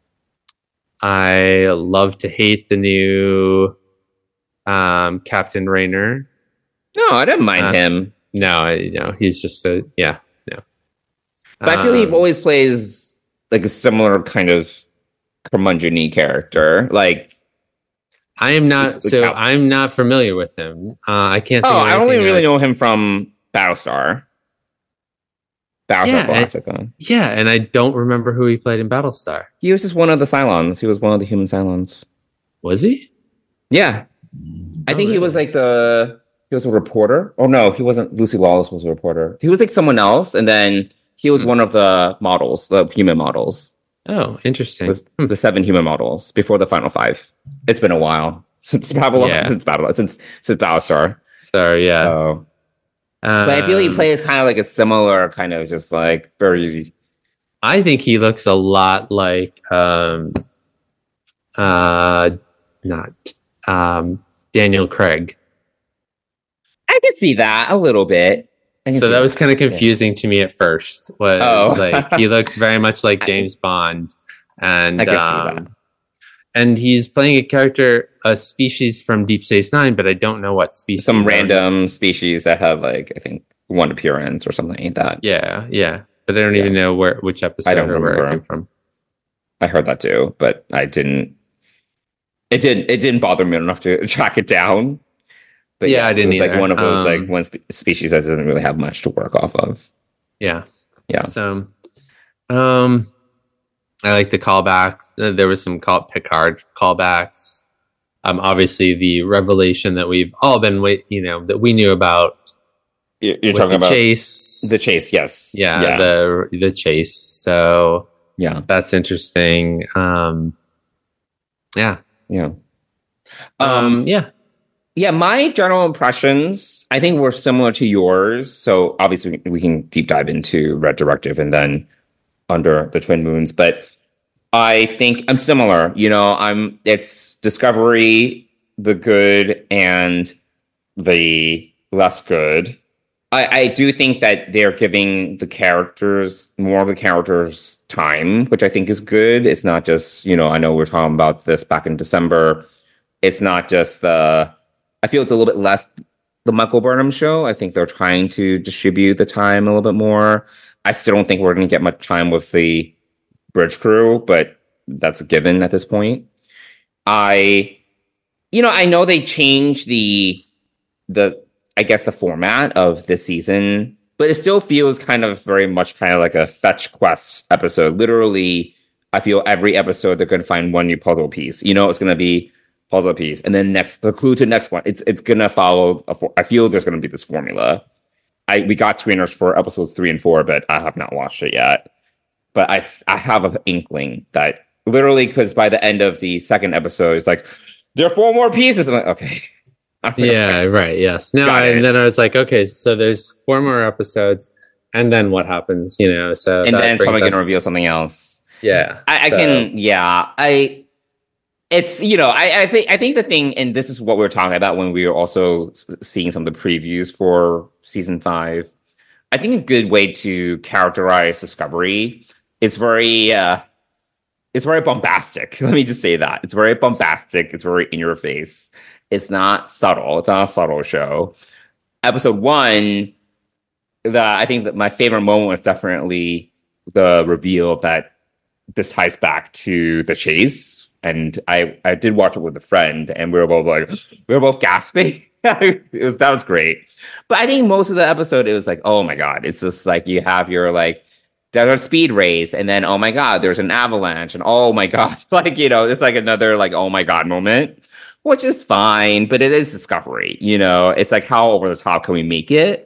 love to hate the new Captain Raynor. No, I didn't mind him. No, he's just no. But I feel he always plays like a similar kind of curmudgeon-y character. Like, I'm not familiar with him. I can't. I only really know him from Battlestar. Galactica. Yeah, and I don't remember who he played in Battlestar. He was just one of the Cylons. He was one of the human Cylons. Was he? Yeah, I think he was like he was a reporter. Oh no, he wasn't. Lucy Lawless was a reporter. He was like someone else, and then he was one of the models, the human models. Oh, interesting. It was the 7 human models before the final 5. It's been a while since Battlestar. Sorry, yeah. So, but I feel he plays kind of like a similar kind of just like very. I think he looks a lot like Daniel Craig. I can see that a little bit. So that was kind of confusing to me at first. Like he looks very much like James Bond, and I can see that. And he's playing a species from Deep Space Nine, but I don't know what species. Some random species that have like I think one appearance or something like that. Yeah, but I don't even know which episode or where it came from. I heard that too, but I didn't. It didn't bother me enough to track it down. But I didn't either. Like one of those like one species that doesn't really have much to work off of. Yeah. So, I like the callback. There was some Picard callbacks. Obviously the revelation that we've all been that we knew about. You're talking about chase. The chase, yes. Yeah. The chase. So that's interesting. Yeah, my general impressions, I think, were similar to yours. So obviously we can deep dive into Red Directive and then Under the Twin Moons. But I think I'm similar. It's Discovery, the good and the less good. I do think that they're giving more of the characters time, which I think is good. It's not just, I know we were talking about this back in December. It's not just I feel it's a little bit less the Michael Burnham show. I think they're trying to distribute the time a little bit more. I still don't think we're going to get much time with the bridge crew, but that's a given at this point. I know they changed the format of this season, but it still feels kind of very much kind of like a fetch quest episode. Literally, I feel every episode they're going to find one new puzzle piece. You know, it's going to be puzzle piece, and then the clue to the next one. It's going to follow. I feel there's going to be this formula. We got screeners for episodes 3 and 4, but I have not watched it yet. But I have an inkling that literally, because by the end of the second episode, it's like there are 4 more pieces. I'm like, okay. Like, yeah, right. Yes. No, and then I was like, okay, so there's 4 more episodes, and then what happens? You know, so and then someone can reveal something else. Yeah, I can. Yeah, It's, you know, I think the thing, and this is what we were talking about when we were also seeing some of the previews for season 5. I think a good way to characterize Discovery, it's very bombastic. Let me just say that it's very bombastic. It's very in your face. It's not subtle. It's not a subtle show. Episode 1, I think that my favorite moment was definitely the reveal that this ties back to the chase. And I did watch it with a friend, and we were both gasping. That was great. But I think most of the episode, it was like, oh my God, it's just like you have your like there's a speed race, and then oh my God, there's an avalanche, and oh my God, like, you know, it's like another like oh my God moment, which is fine, but it is Discovery, you know. It's like how over the top can we make it,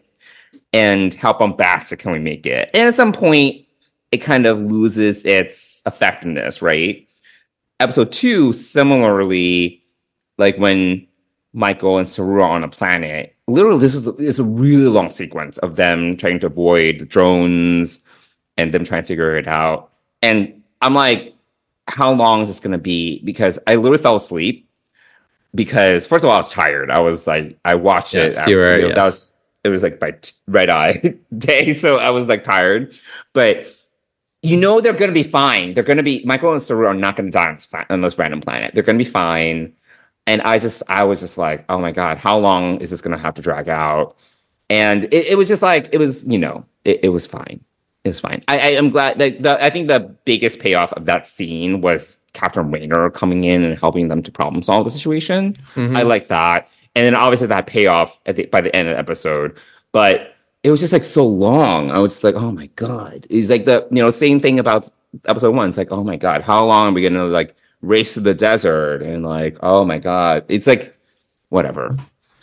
and how bombastic can we make it? And at some point, it kind of loses its effectiveness, right? Episode 2, similarly, like when Michael and Saru are on a planet, literally this is a really long sequence of them trying to avoid the drones and them trying to figure it out. And I'm like, how long is this going to be? Because I literally fell asleep because, first of all, I was tired. I was like, I watched it. After, you know, it was like by red eye day. So I was like tired. But you know they're going to be fine. They're going to be, Michael and Saru are not going to die on this random planet. They're going to be fine. And I was just like, oh my God, how long is this going to have to drag out? And it was just like, it was, you know, it was fine. It was fine. I am glad that I think the biggest payoff of that scene was Captain Raynor coming in and helping them to problem solve the situation. Mm-hmm. I like that. And then obviously that payoff by the end of the episode. But it was just like so long. I was just like, oh my God. It's like the, you know, same thing about episode 1. It's like, oh my God, how long are we going to like race through the desert? And like, oh my God. It's like, whatever.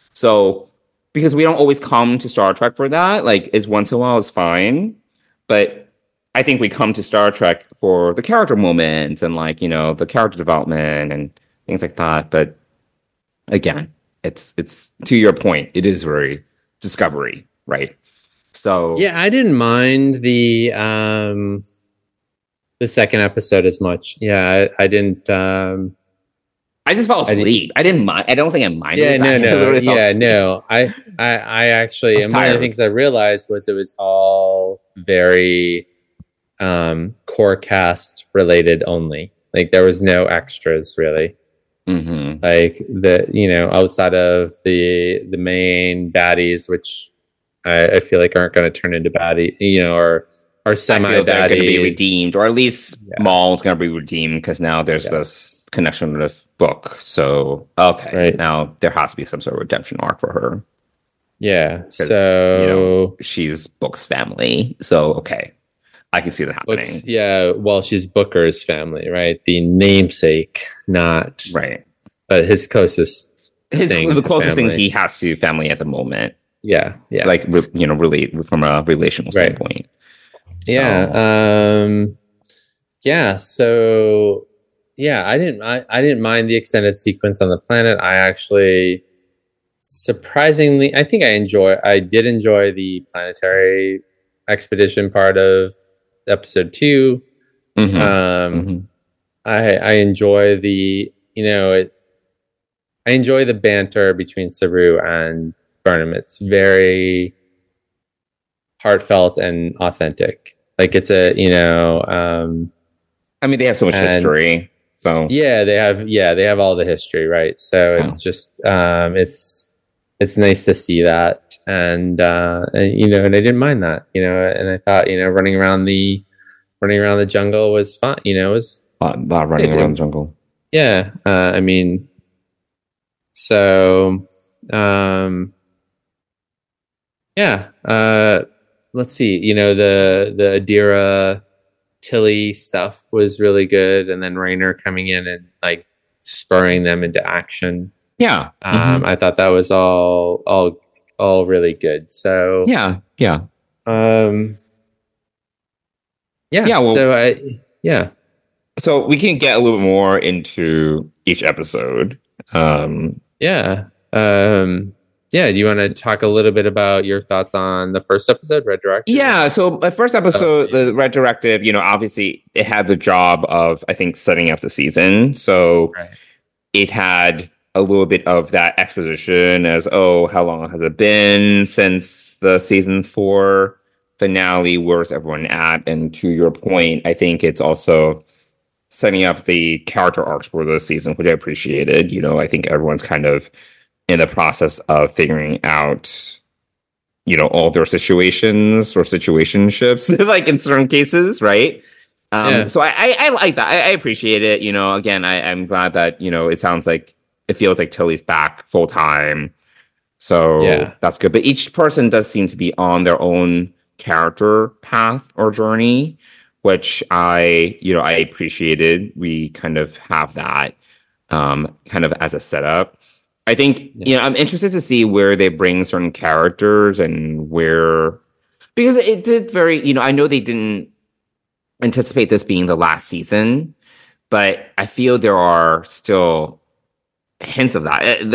So, because we don't always come to Star Trek for that, like, it's once in a while is fine. But I think we come to Star Trek for the character moments and like, you know, the character development and things like that. But again, it's to your point, it is very Discovery, right? So yeah, I didn't mind the second episode as much. Yeah, I didn't. I just fell asleep. I didn't mind. I don't think I minded. Yeah, no. I actually, and one of the things I realized was it was all very core cast related only. Like there was no extras really. Mm-hmm. Like the, you know, outside of the main baddies, which I feel like aren't going to turn into baddie, you know, or semi baddies. They're going to be redeemed, or at least Maul's going to be redeemed because now there's this connection with Book. So okay, right. Now there has to be some sort of redemption arc for her. Yeah, so you know, she's Book's family. So okay, I can see that happening. Well, she's Booker's family, right? The namesake, not right, but his closest. The closest things he has to family at the moment. Yeah. Like, you know, relate from a relational standpoint. So. Yeah. So yeah, I didn't mind the extended sequence on the planet. I actually, surprisingly, I think I did enjoy the planetary expedition part of episode 2. Mm-hmm. I enjoy the, you know, I enjoy the banter between Saru and Burnham. It's very heartfelt and authentic. Like it's a, you know, I mean, they have so much history. So they have all the history, right? So it's just it's nice to see that, and you know, and I didn't mind that, you know, and I thought, you know, running around the jungle was fun, you know, it was not running around the jungle. Yeah, I mean, so let's see, you know, the Adira Tilly stuff was really good, and then Rainer coming in and like spurring them into action. Yeah, I thought that was all really good. So yeah. Well, So we can get a little bit more into each episode. Do you want to talk a little bit about your thoughts on the first episode, Red Directive? Yeah, so the first episode, the Red Directive, obviously it had the job of, I think, setting up the season. So it had a little bit of that exposition as, how long has it been since the season 4 finale? Where's everyone at? And to your point, I think it's also setting up the character arcs for the season, which I appreciated. I think everyone's kind of in the process of figuring out, all their situations or situationships, like in certain cases, right? So I like that. I appreciate it. Again, I'm glad that, it sounds like it feels like Tilly's back full time. So that's good. But each person does seem to be on their own character path or journey, which I appreciated. We kind of have that kind of as a setup. I think, I'm interested to see where they bring certain characters and because it did very, I know they didn't anticipate this being the last season, but I feel there are still hints of that.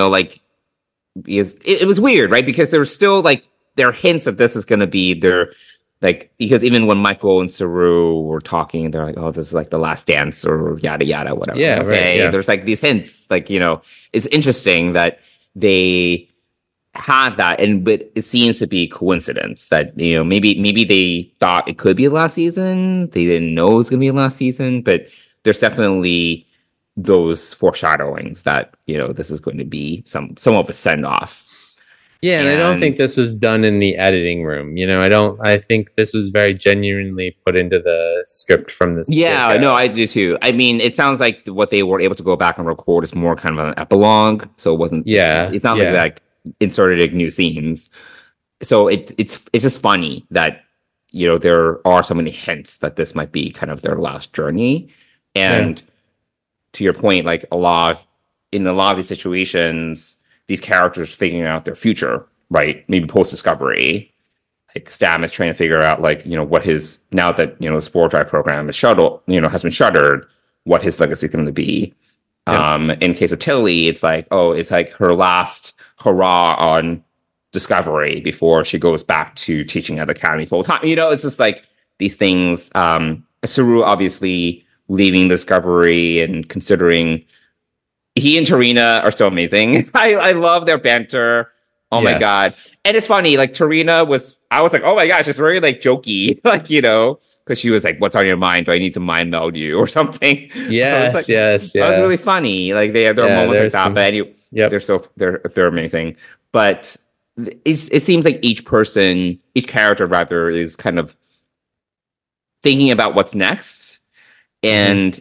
Because it was weird, right? Because there's still there are hints that this is going to be because even when Michael and Saru were talking, they're like, "Oh, this is like the last dance," or yada yada, whatever. Yeah, okay. Right, yeah. There's these hints, it's interesting that they had that, but it seems to be coincidence that maybe they thought it could be the last season. They didn't know it was going to be the last season, but there's definitely those foreshadowings that this is going to be somewhat of a send off. Yeah, and I don't think this was done in the editing room. I think this was very genuinely put into the script from the Yeah, no, I do too. I mean, it sounds like what they were able to go back and record is more kind of an epilogue. So it wasn't, it's not like inserted new scenes. So it's just funny that, there are so many hints that this might be kind of their last journey. And to your point, in a lot of these situations, these characters figuring out their future, right? Maybe post-discovery. Stam is trying to figure out, what now that, the Spore Drive program is has been shuttered, what his legacy is going to be. In case of Tilly, it's it's her last hurrah on Discovery before she goes back to teaching at the academy full time. It's just these things. Saru obviously leaving Discovery and considering he and Tarina are so amazing. I love their banter. Oh my God. And it's funny, Tarina I was like, oh my gosh, it's very jokey, because she was like, what's on your mind? Do I need to mind meld you or something? Yes. That was really funny. They have their moments like that, but they're amazing. But it seems like each character rather, is kind of thinking about what's next. And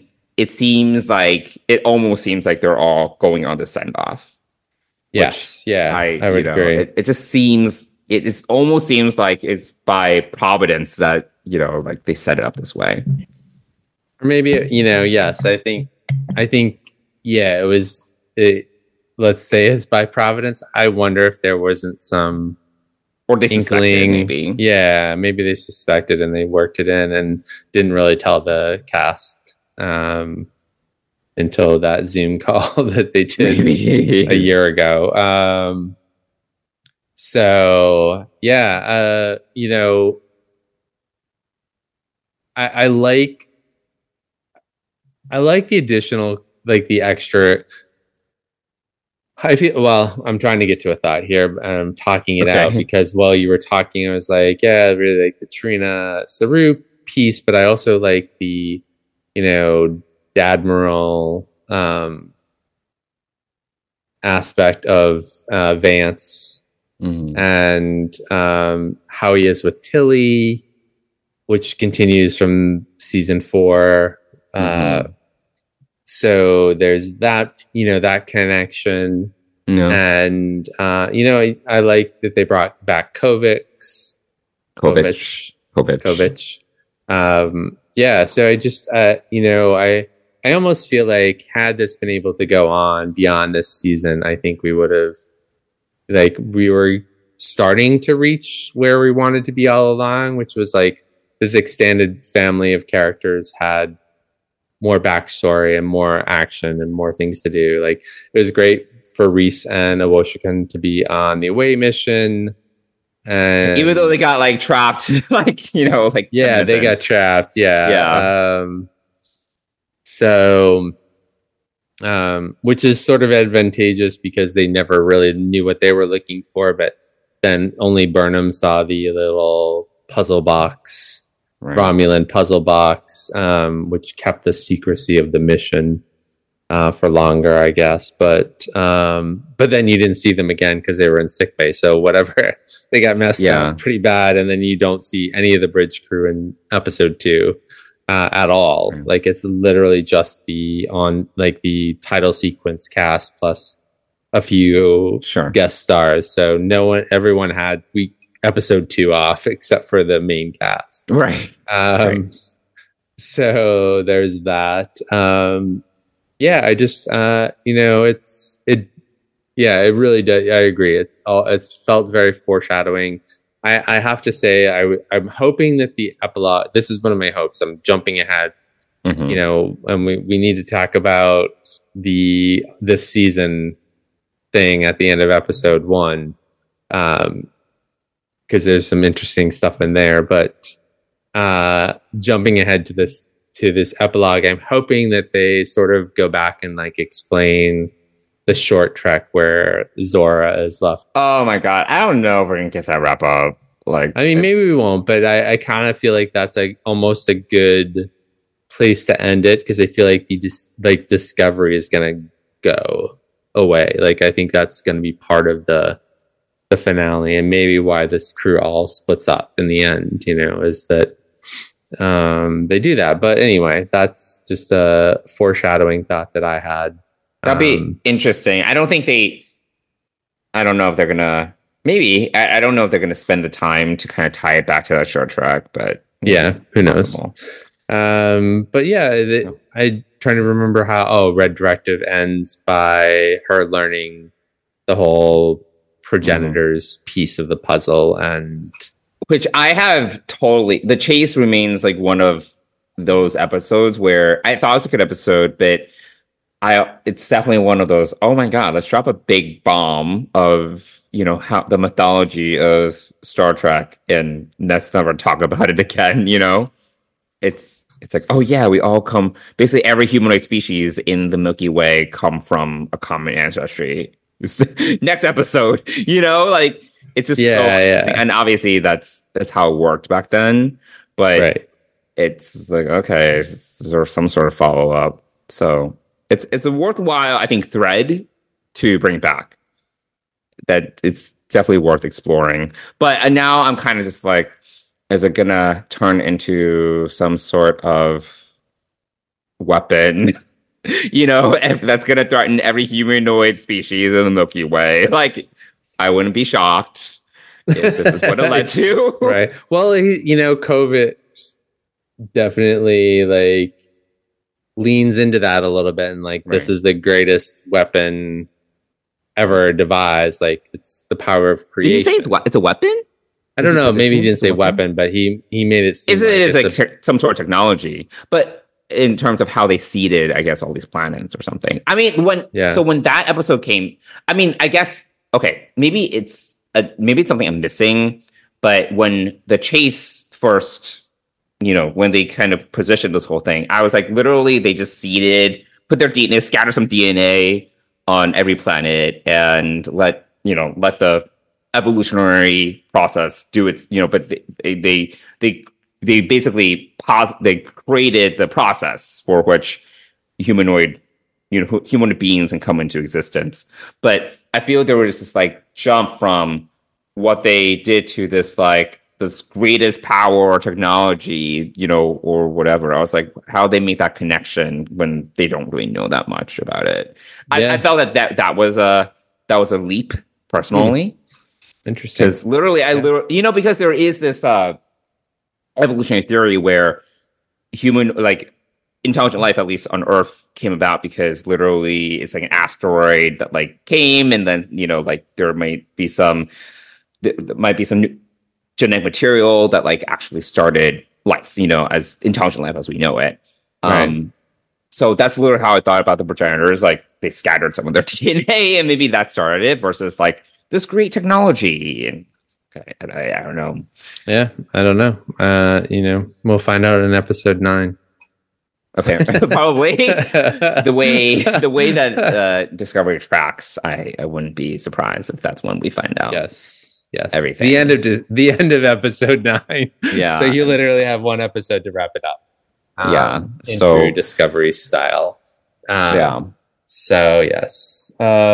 it almost seems like they're all going on the send off. Yes. Yeah. I would agree. It just almost seems like it's by providence that, they set it up this way. Or maybe, yes, I think, it was, let's say it's by providence. I wonder if there wasn't some or they inkling, maybe. Yeah. Maybe they suspected and they worked it in and didn't really tell the cast. Until that Zoom call that they did a year ago. I like the additional, the extra. I'm trying to get to a thought here. I'm talking it out because while you were talking, I was like, I really like the Trina Saru piece, but I also like the, Admiral aspect of Vance and how he is with Tilly, which continues from season 4. So there's that, that connection. And, I like that they brought back Kovich. Yeah, so I just I almost feel like had this been able to go on beyond this season, I think we would have, like, we were starting to reach where we wanted to be all along, which was like this extended family of characters had more backstory and more action and more things to do. Like, it was great for Reese and Awoshikan to be on the away mission. And even though they got like trapped, like, like, yeah, they got trapped. Yeah. So, which is sort of advantageous because they never really knew what they were looking for, but then only Burnham saw the little puzzle box, right. Romulan puzzle box, which kept the secrecy of the mission for longer, I guess. But then you didn't see them again because they were in sickbay. So whatever, they got messed up pretty bad, and then you don't see any of the bridge crew in episode 2. At all. Like, it's literally just the title sequence cast plus a few guest stars. So everyone had episode 2 off except for the main cast. Right. So there's that. I just it really does. I agree. It's felt very foreshadowing. I have to say, I'm hoping that the epilogue, this is one of my hopes. I'm jumping ahead, and we need to talk about this season thing at the end of episode 1, because there's some interesting stuff in there. But jumping ahead to this epilogue, I'm hoping that they sort of go back and like explain the short trek where Zora is left. Oh my god, I don't know if we're gonna get that wrap up. Like, I mean, maybe we won't, but I kind of feel like that's like almost a good place to end it, because I feel like Discovery is gonna go away. Like, I think that's gonna be part of the finale, and maybe why this crew all splits up in the end. Is that they do that. But anyway, that's just a foreshadowing thought that I had. That'd be interesting. I don't know if they're gonna. Maybe I don't know if they're gonna spend the time to kind of tie it back to that short track. But yeah, who knows? But yeah, I'm trying to remember how. Red Directive ends by her learning the whole progenitors piece of the puzzle, and which I have totally. The chase remains like one of those episodes where I thought it was a good episode, but it's definitely one of those, oh my god, let's drop a big bomb of how the mythology of Star Trek, and let's never talk about it again. It's like, oh yeah, we all come, basically every humanoid species in the Milky Way come from a common ancestry. Next episode, like, it's just so interesting. And obviously that's how it worked back then, but it's like, okay, is there some sort of follow-up? So it's a worthwhile, I think, thread to bring back. That it's definitely worth exploring. But now I'm kind of just like, is it gonna turn into some sort of weapon? That's gonna threaten every humanoid species in the Milky Way. Like, I wouldn't be shocked if this is what it led to. Right. Well, COVID definitely like leans into that a little bit, and like, this is the greatest weapon ever devised. Like, it's the power of creation. Did he say it's a weapon? I don't know. Maybe he didn't say weapon, but he made it seem it is like some sort of technology. But in terms of how they seeded, I guess, all these planets or something. I mean, when that episode came, I mean, I guess, okay, maybe it's something I'm missing. But when the chase first, when they kind of positioned this whole thing, I was like, literally, they just seeded, put their DNA, scatter some DNA on every planet, and let the evolutionary process do its, but they basically they created the process for which human beings can come into existence. But I feel there was this like jump from what they did to this like this greatest power or technology, or whatever. I was like, how they make that connection when they don't really know that much about it. Yeah. I felt that was a leap personally. Interesting. Because literally, because there is this evolutionary theory where human, like intelligent life, at least on Earth, came about because literally it's like an asteroid that like came, and then like there might be some new genetic material that like actually started life, as intelligent life as we know it. Right. So that's literally how I thought about the progenitors. Like they scattered some of their DNA, and maybe that started it. Versus like this great technology, and I don't know. Yeah, I don't know. We'll find out in episode 9. Okay, probably the way that Discovery tracks, I wouldn't be surprised if that's when we find out. Yes, everything. The end of episode 9. Yeah. So you literally have one episode to wrap it up. So Discovery style. Yeah. So yes.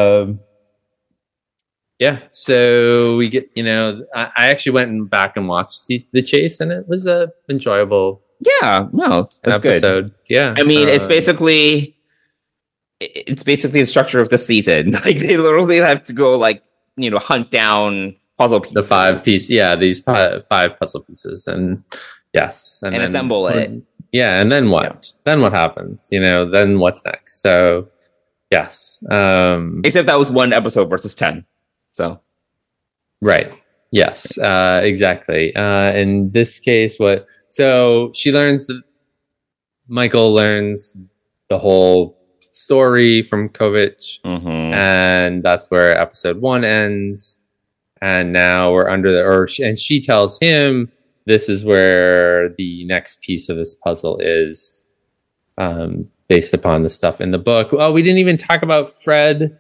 Yeah. So we get. I actually went back and watched the chase, and it was a enjoyable. Yeah, no, that's episode. Good. Yeah, I mean, it's basically the structure of the season. Like they literally have to go hunt down puzzle pieces. The 5 piece, these 5 puzzle pieces, and yes, and then assemble it. Yeah, and then what? Yeah. Then what happens? Then what's next? So yes, except that was 1 episode versus 10. So right, yes, exactly. In this case, what? So she learns that Michael learns the whole story from Kovich, and that's where episode 1 ends. And now we're under the earth, and she tells him this is where the next piece of this puzzle is, based upon the stuff in the book. Oh, we didn't even talk about Fred.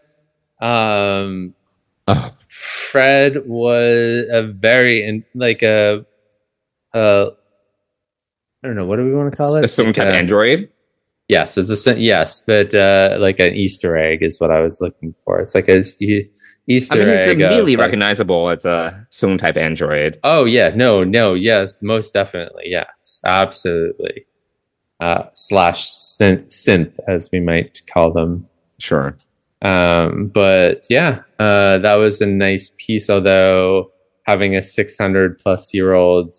Fred was a very I don't know, what do we want to call it? Some type of android? Yes, but like an Easter egg is what I was looking for. It's like a Easter egg. He's immediately recognizable as a Soong type android. Oh yeah, no, yes, most definitely, yes, absolutely. Slash synth, as we might call them. Sure. But yeah, that was a nice piece. Although having a 600-plus-year-old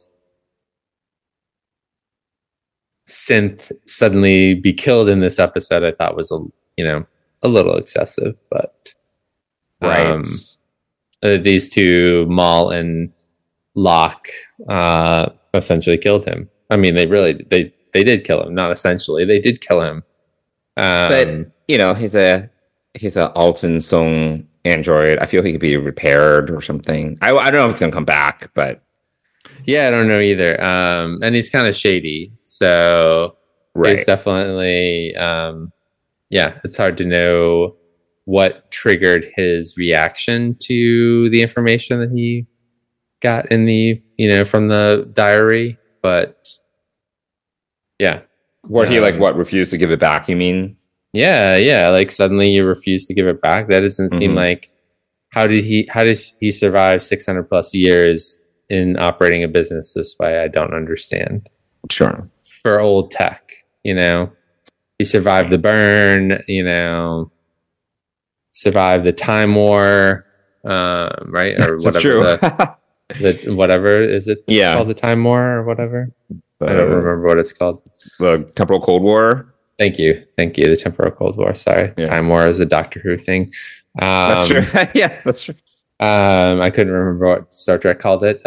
synth suddenly be killed in this episode, I thought was a little excessive, but right. These two, Mal and Locke, essentially killed him. I mean, they did kill him. Not essentially, they did kill him. But he's a Alton Soong android. I feel he could be repaired or something. I don't know if it's gonna come back, but yeah, I don't know either. And he's kind of shady, so It's definitely it's hard to know what triggered his reaction to the information that he got in the from the diary, but yeah, he refused to give it back, you mean? Yeah, like suddenly you refuse to give it back. That doesn't seem like how does he survive 600+ years in operating a business this way? I don't understand. Sure. For old tech, he survived the burn, survived the Time War, right? Or whatever. True. Whatever is it? Yeah. Called the Time War or whatever. I don't remember what it's called. The Temporal Cold War. Thank you. The Temporal Cold War. Sorry, Time War is a Doctor Who thing. That's true. Yeah, that's true. I couldn't remember what Star Trek called it.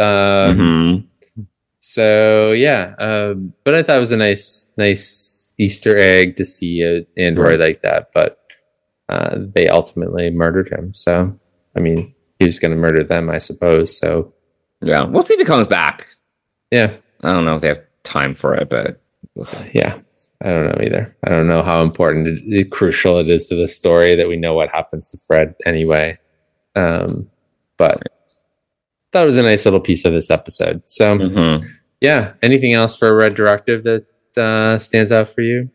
So yeah, but I thought it was a nice Easter egg to see an android like that. But they ultimately murdered him. So I mean, he was going to murder them, I suppose. So yeah, we'll see if he comes back. Yeah, I don't know if they have time for it, but we'll see. Yeah, I don't know either. I don't know how important crucial it is to the story that we know what happens to Fred anyway. But that was a nice little piece of this episode. So, yeah. Anything else for Red Directive that stands out for you?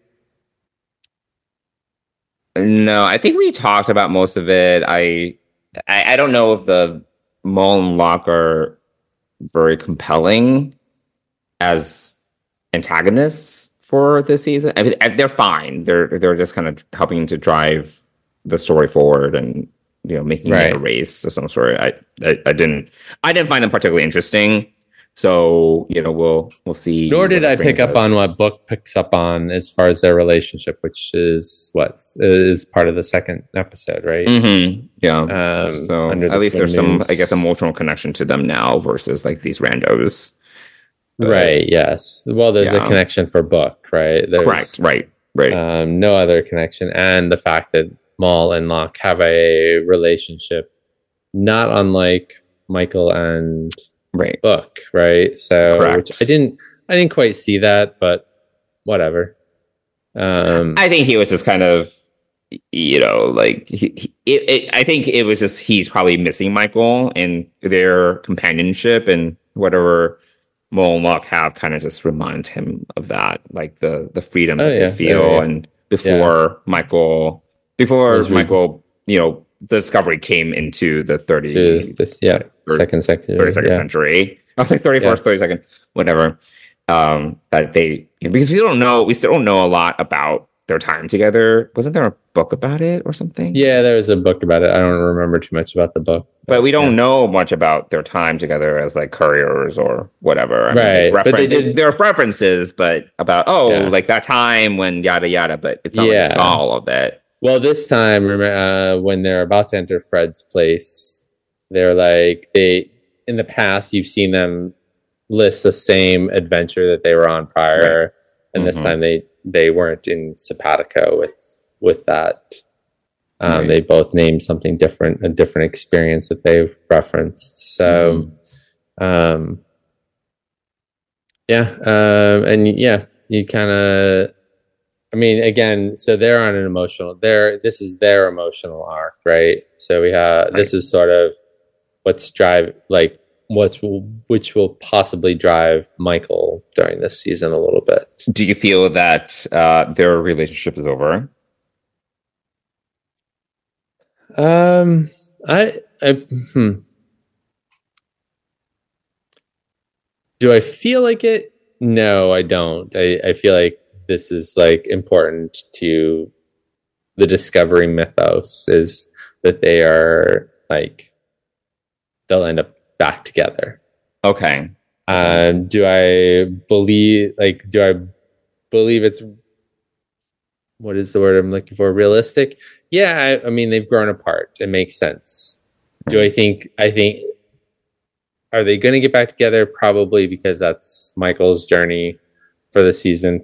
No, I think we talked about most of it. I don't know if the Mal and Locke are very compelling as antagonists for this season. I mean, they're fine. They're just kind of helping to drive the story forward and making it a race of some sort. I didn't find them particularly interesting. So, we'll see. Nor did I pick up on what book picks up on as far as their relationship, which is part of the second episode, right? Mm-hmm. Yeah. So at least there's some, I guess, emotional connection to them now versus like these randos. But, right. Yes. Well, there's a connection for Book, right? Correct. Right. No other connection, and the fact that Maul and Locke have a relationship, not unlike Michael and Book, right? So which I didn't quite see that, but whatever. I think he was just kind of, like I think it was just he's probably missing Michael and their companionship, and whatever Maul and Locke have kind of just reminds him of that, like the freedom that they feel. And before Michael, Discovery came into the 32nd century. I was like 31st, 32nd, whatever. That they, because we still don't know a lot about their time together. Wasn't there a book about it or something? Yeah, there was a book about it. I don't remember too much about the book. But we don't know much about their time together as like couriers or whatever. I mean, but there are references, but about like that time when yada yada. But it's not like saw all of it. Well, this time, when they're about to enter Fred's place, they're like in the past you've seen them list the same adventure that they were on prior, and this time they weren't in Simpatico with that. They both named something different, a different experience that they've referenced. So, and you kind of, I mean, again, so they're on an emotional. This is their emotional arc, right? So we have this is sort of which will possibly drive Michael during this season a little bit. Do you feel that their relationship is over? Do I feel like it? No, I don't. I feel like this is like important to the Discovery mythos, is that they are like they'll end up back together. Okay. Do I believe it's, what is the word I'm looking for? Realistic? Yeah, I mean, they've grown apart. It makes sense. Do I think, are they going to get back together? Probably, because that's Michael's journey for the season.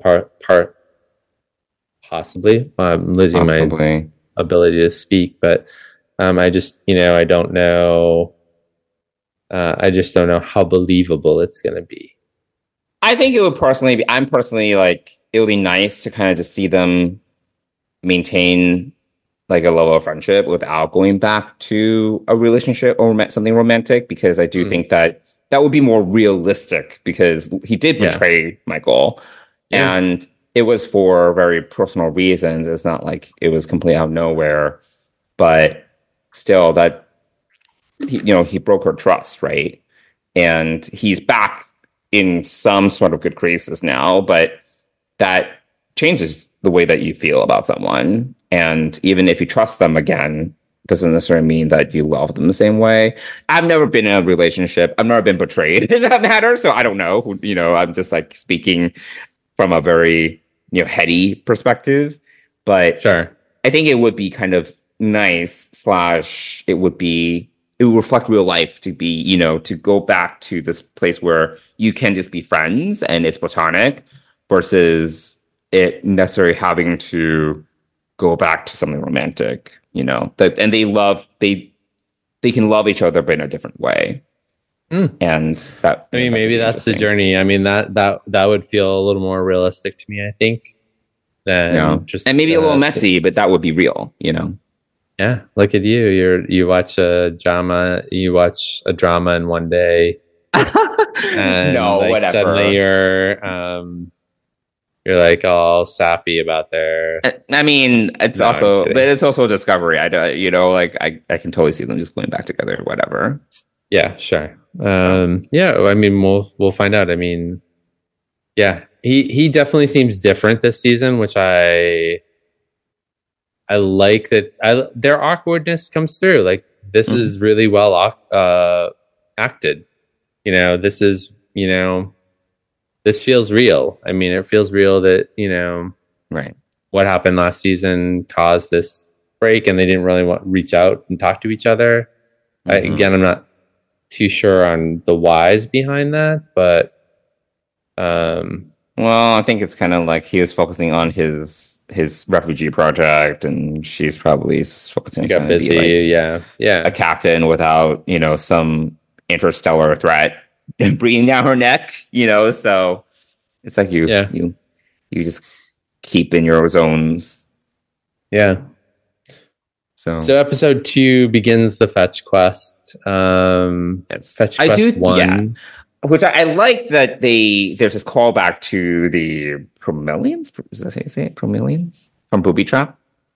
Possibly. I'm losing my ability to speak, but I just, I don't know. I just don't know how believable it's going to be. I think it would I'm personally like, it would be nice to kind of just see them maintain like a level of friendship without going back to a relationship or something romantic, because I do think that would be more realistic, because he did betray Michael and it was for very personal reasons. It's not like it was completely out of nowhere, but still that, he broke her trust, right? And he's back in some sort of good graces now, but that changes the way that you feel about someone. And even if you trust them again, doesn't necessarily mean that you love them the same way. I've never been in a relationship. I've never been betrayed in that matter. So I don't know, I'm just like speaking from a very, heady perspective, but sure. I think it would be kind of nice / it would reflect real life to be, to go back to this place where you can just be friends and it's platonic, versus it necessarily having to go back to something romantic, and they can love each other, but in a different way. And that, maybe that's the journey. I mean, that would feel a little more realistic to me, I think, than just, and maybe a little messy, but that would be real, Yeah, look at you. You watch a drama. You watch a drama in one day. And whatever. Suddenly you're like all sappy about their. I mean, it's also Discovery. I can totally see them just going back together or whatever. Yeah, sure. I mean, we'll find out. I mean, yeah, he definitely seems different this season, which I like that. Their awkwardness comes through. Like, this is really well acted. This is this feels real. I mean, it feels real that, right, what happened last season caused this break, and they didn't really want to reach out and talk to each other. Again, I'm not too sure on the whys behind that, but well, I think it's kind of like he was focusing on his refugee project, and she's probably focusing on got busy, like, a captain without some interstellar threat breathing down her neck. So it's like you just keep in your zones. Yeah. So episode 2 begins the fetch quest. Fetch quest 1. Yeah. Which I like that there's this callback to the Promelians. Is that how you say it? Promelians from Booby Trap.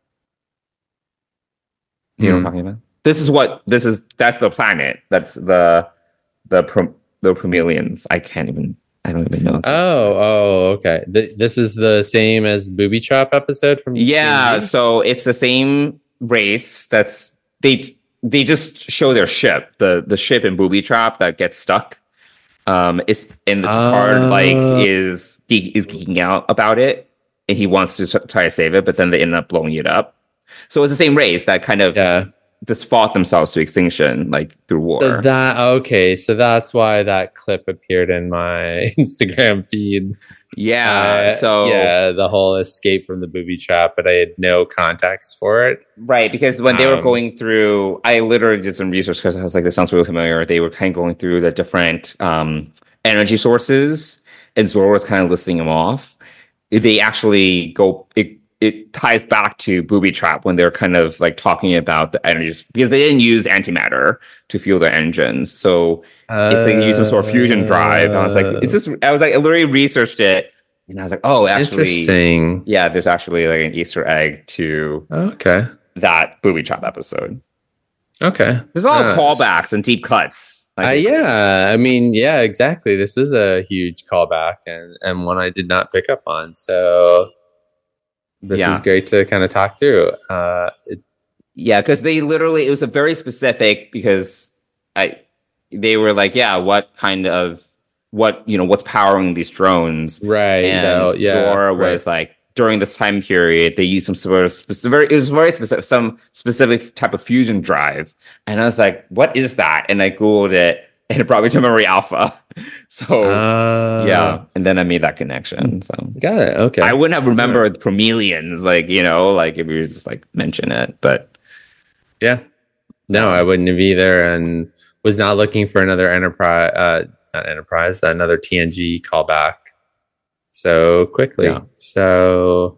Do you know what I'm talking about? That's the planet. That's the Promelians. I don't even know. Oh, okay. This is the same as Booby Trap episode from. Yeah, so it's the same race. They just show their ship, the ship in Booby Trap that gets stuck. It's in the card is geeking out about it, and he wants to try to save it, but then they end up blowing it up. So it's the same race that kind of just fought themselves to extinction, like through war. So that's why that clip appeared in my Instagram feed. Yeah. The whole escape from the booby trap, but I had no context for it. Right, because when they were going through, I literally did some research because I was like, this sounds really familiar. They were kind of going through the different energy sources, and Zoro was kind of listing them off. They actually go. It ties back to Booby Trap when they're kind of like talking about the energies, because they didn't use antimatter to fuel their engines. So it's like use some sort of fusion drive. And I was like, I literally researched it, and I was like, oh, actually, interesting. Yeah, there's actually like an Easter egg to that Booby Trap episode. Okay. There's a lot of callbacks and deep cuts. Exactly. This is a huge callback and one I did not pick up on. So this is great to kind of talk through. Because they literally, it was a very specific, because they were like, what's powering these drones, right? And Zora was like, during this time period, they used some sort of some specific type of fusion drive, and I was like, what is that? And I googled it, and it brought me to Memory Alpha. So and then I made that connection. So got it. Okay, I wouldn't have remembered Promelians, if we were just like mention it, but no, I wouldn't have either, and was not looking for another another TNG callback so quickly. So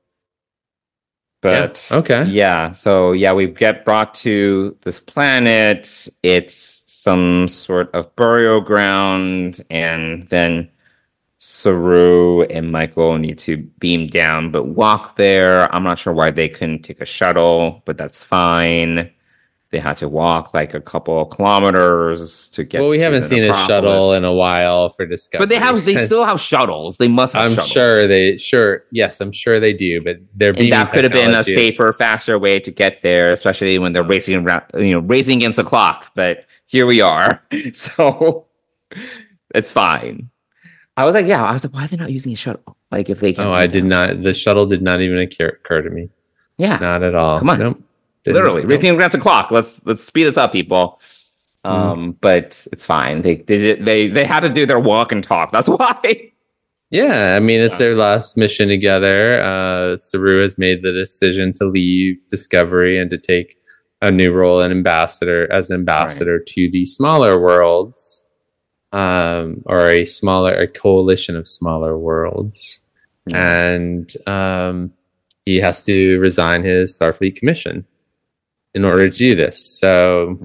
we get brought to this planet. It's some sort of burial ground, and then Saru and Michael need to beam down but walk there. I'm not sure why they couldn't take a shuttle, but that's fine. They had to walk like a couple of kilometers to get. Well, we haven't seen a shuttle in a while for Discovery. But they still have shuttles. They must have shuttles. I'm sure they do. But that could have been a safer, faster way to get there, especially when they're racing around, racing against the clock. But here we are, so it's fine. I was like, why are they not using a shuttle? Like, if they can. I did not. The shuttle did not even occur to me. Yeah, not at all. Come on. Nope. Literally, racing against the clock. Let's speed this up, people. But it's fine. They had to do their walk and talk. That's why. Yeah, I mean, it's their last mission together. Saru has made the decision to leave Discovery and to take a new role as ambassador to the smaller worlds, or a coalition of smaller worlds, and he has to resign his Starfleet commission in order to do this. So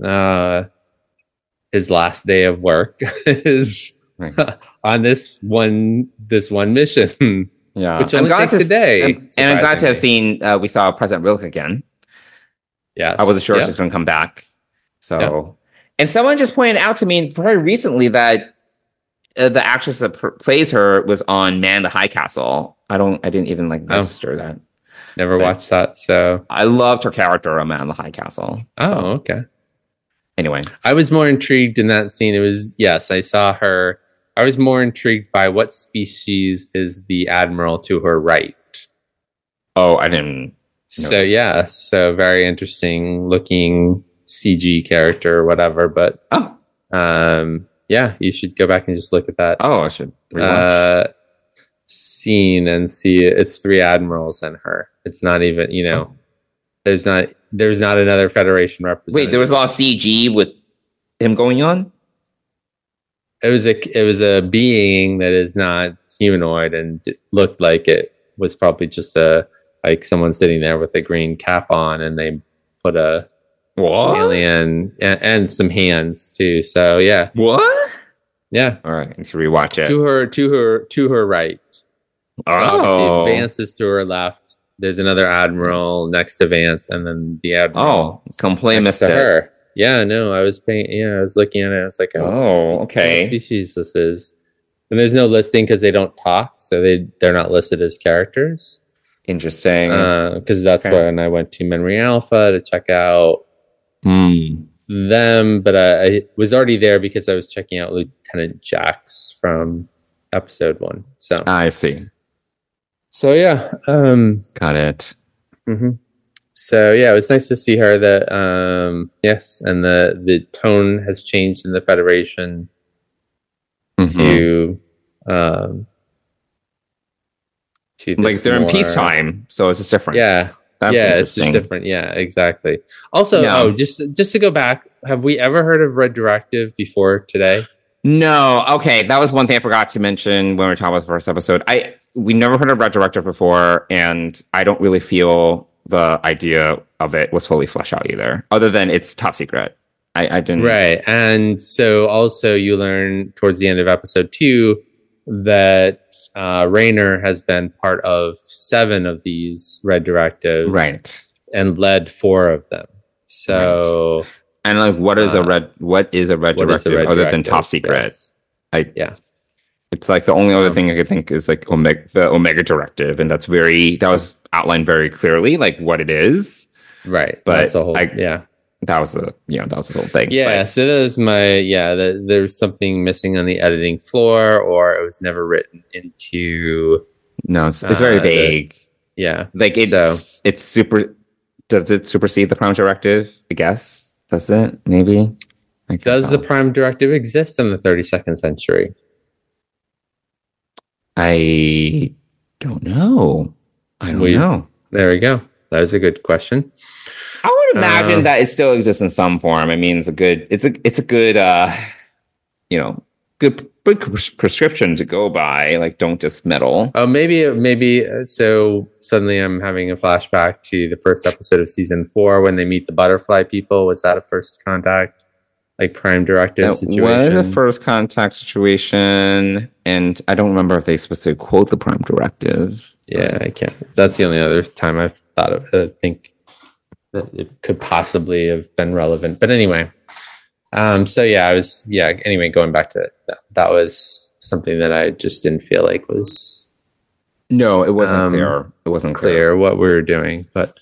his last day of work is on this one mission. Yeah, which only takes a day. And I'm glad to have seen. We saw President Rilke again. Yeah, I wasn't sure she's going to come back. So, and someone just pointed out to me very recently that the actress that plays her was on Man the High Castle. I didn't even register that. Never watched that, so I loved her character on Man the High Castle. Oh, okay. Anyway, I was more intrigued in that scene. It was, yes, I saw her. I was more intrigued by what species is the admiral to her right. Oh, I didn't. So yeah, so very interesting looking CG character or whatever. But yeah, you should go back and just look at that. Oh, I should scene and see it's 3 admirals and her. It's not even, you know, there's not another Federation representative. Wait, there was a lot of CG with him going on? It was a being that is not humanoid and looked like it was probably just like someone sitting there with a green cap on, and they put a alien and some hands too. So yeah. What? Yeah. All right. I need to rewatch it. To her right. So Vance is to her left. There's another admiral next to Vance, and then the admiral. Oh, completely missed it. Her. Yeah, no, I was looking at it. I was like, okay. What species this is. And there's no listing because they don't talk, so they're not listed as characters. Interesting. Because that's when I went to Memory Alpha to check out them, but I was already there because I was checking out Lieutenant Jax from episode 1. So I see. So yeah, got it. Mm-hmm. So yeah, it was nice to see her. That yes, and the tone has changed in the Federation to like they're in peacetime, so it's just different. Yeah, it's just different. Yeah, exactly. Also, just to go back, have we ever heard of Red Directive before today? No. Okay, that was one thing I forgot to mention when we were talking about the first episode. We never heard of Red Directive before, and I don't really feel the idea of it was fully fleshed out either, other than it's top secret. I didn't. Right. And so also you learn towards the end of episode 2 that Raynor has been part of 7 of these Red Directives. Right. And led 4 of them. So. Right. And like, what is a red directive other than top secret? Yes. It's like the only other thing I could think is like the Omega Directive, and that was outlined very clearly, like what it is. Right. But that's the whole, that was the whole thing. Yeah. So that was there was something missing on the editing floor, or it was never written into. No, it's very vague. Like it's super. Does it supersede the Prime Directive? I guess. Does it? Maybe. Does the Prime Directive exist in the 32nd century? I don't know. I don't know. There we go. That is a good question. I would imagine that it still exists in some form. I mean, it's a good prescription to go by. Like, don't just meddle. Oh, maybe. So suddenly I'm having a flashback to the first episode of season 4 when they meet the butterfly people. Was that a first contact? Like Prime Directive situation? Was a first contact situation, and I don't remember if they specifically quote the Prime Directive. Yeah, I can't. That's the only other time I've thought of it. I think that it could possibly have been relevant. But anyway, anyway, going back to that was something that I just didn't feel like was. No, it wasn't clear. It wasn't clear what we were doing, but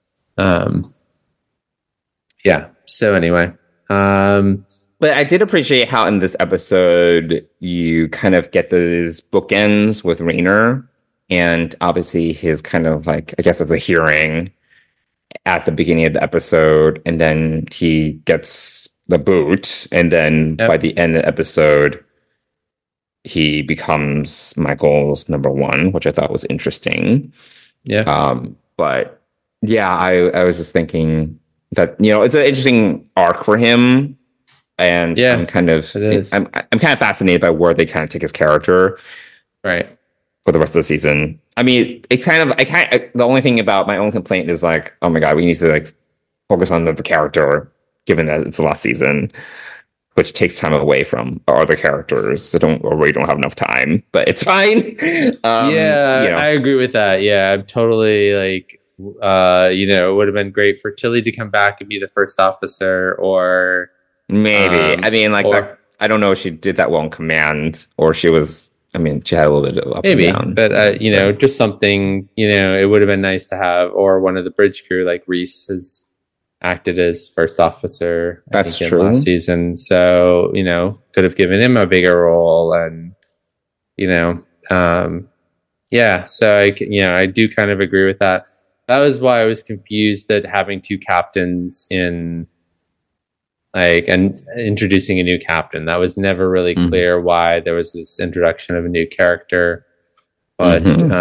yeah. So anyway. But I did appreciate how in this episode you kind of get those bookends with Raynor, and obviously his kind of like, I guess it's a hearing at the beginning of the episode, and then he gets the boot, and then by the end of the episode he becomes Michael's number 1, which I thought was interesting. But yeah, I was just thinking that, it's an interesting arc for him, and I'm kind of fascinated by where they kind of take his character right for the rest of the season. I mean, it's kind of the only thing about my own complaint is like, oh my god, we need to like focus on the character, given that it's the last season, which takes time away from our other characters that we don't have enough time. But it's fine. I agree with that. Yeah, I'm totally like. It would have been great for Tilly to come back and be the first officer, or maybe. I mean, like, I don't know if she did that well in command, or she was. I mean, she had a little bit of up and down. But just something. It would have been nice to have, or one of the bridge crew, like Reese has acted as first officer. That's true. Last season, so could have given him a bigger role, and yeah. So I do kind of agree with that. That was why I was confused at having two captains in and introducing a new captain. That was never really clear why there was this introduction of a new character. But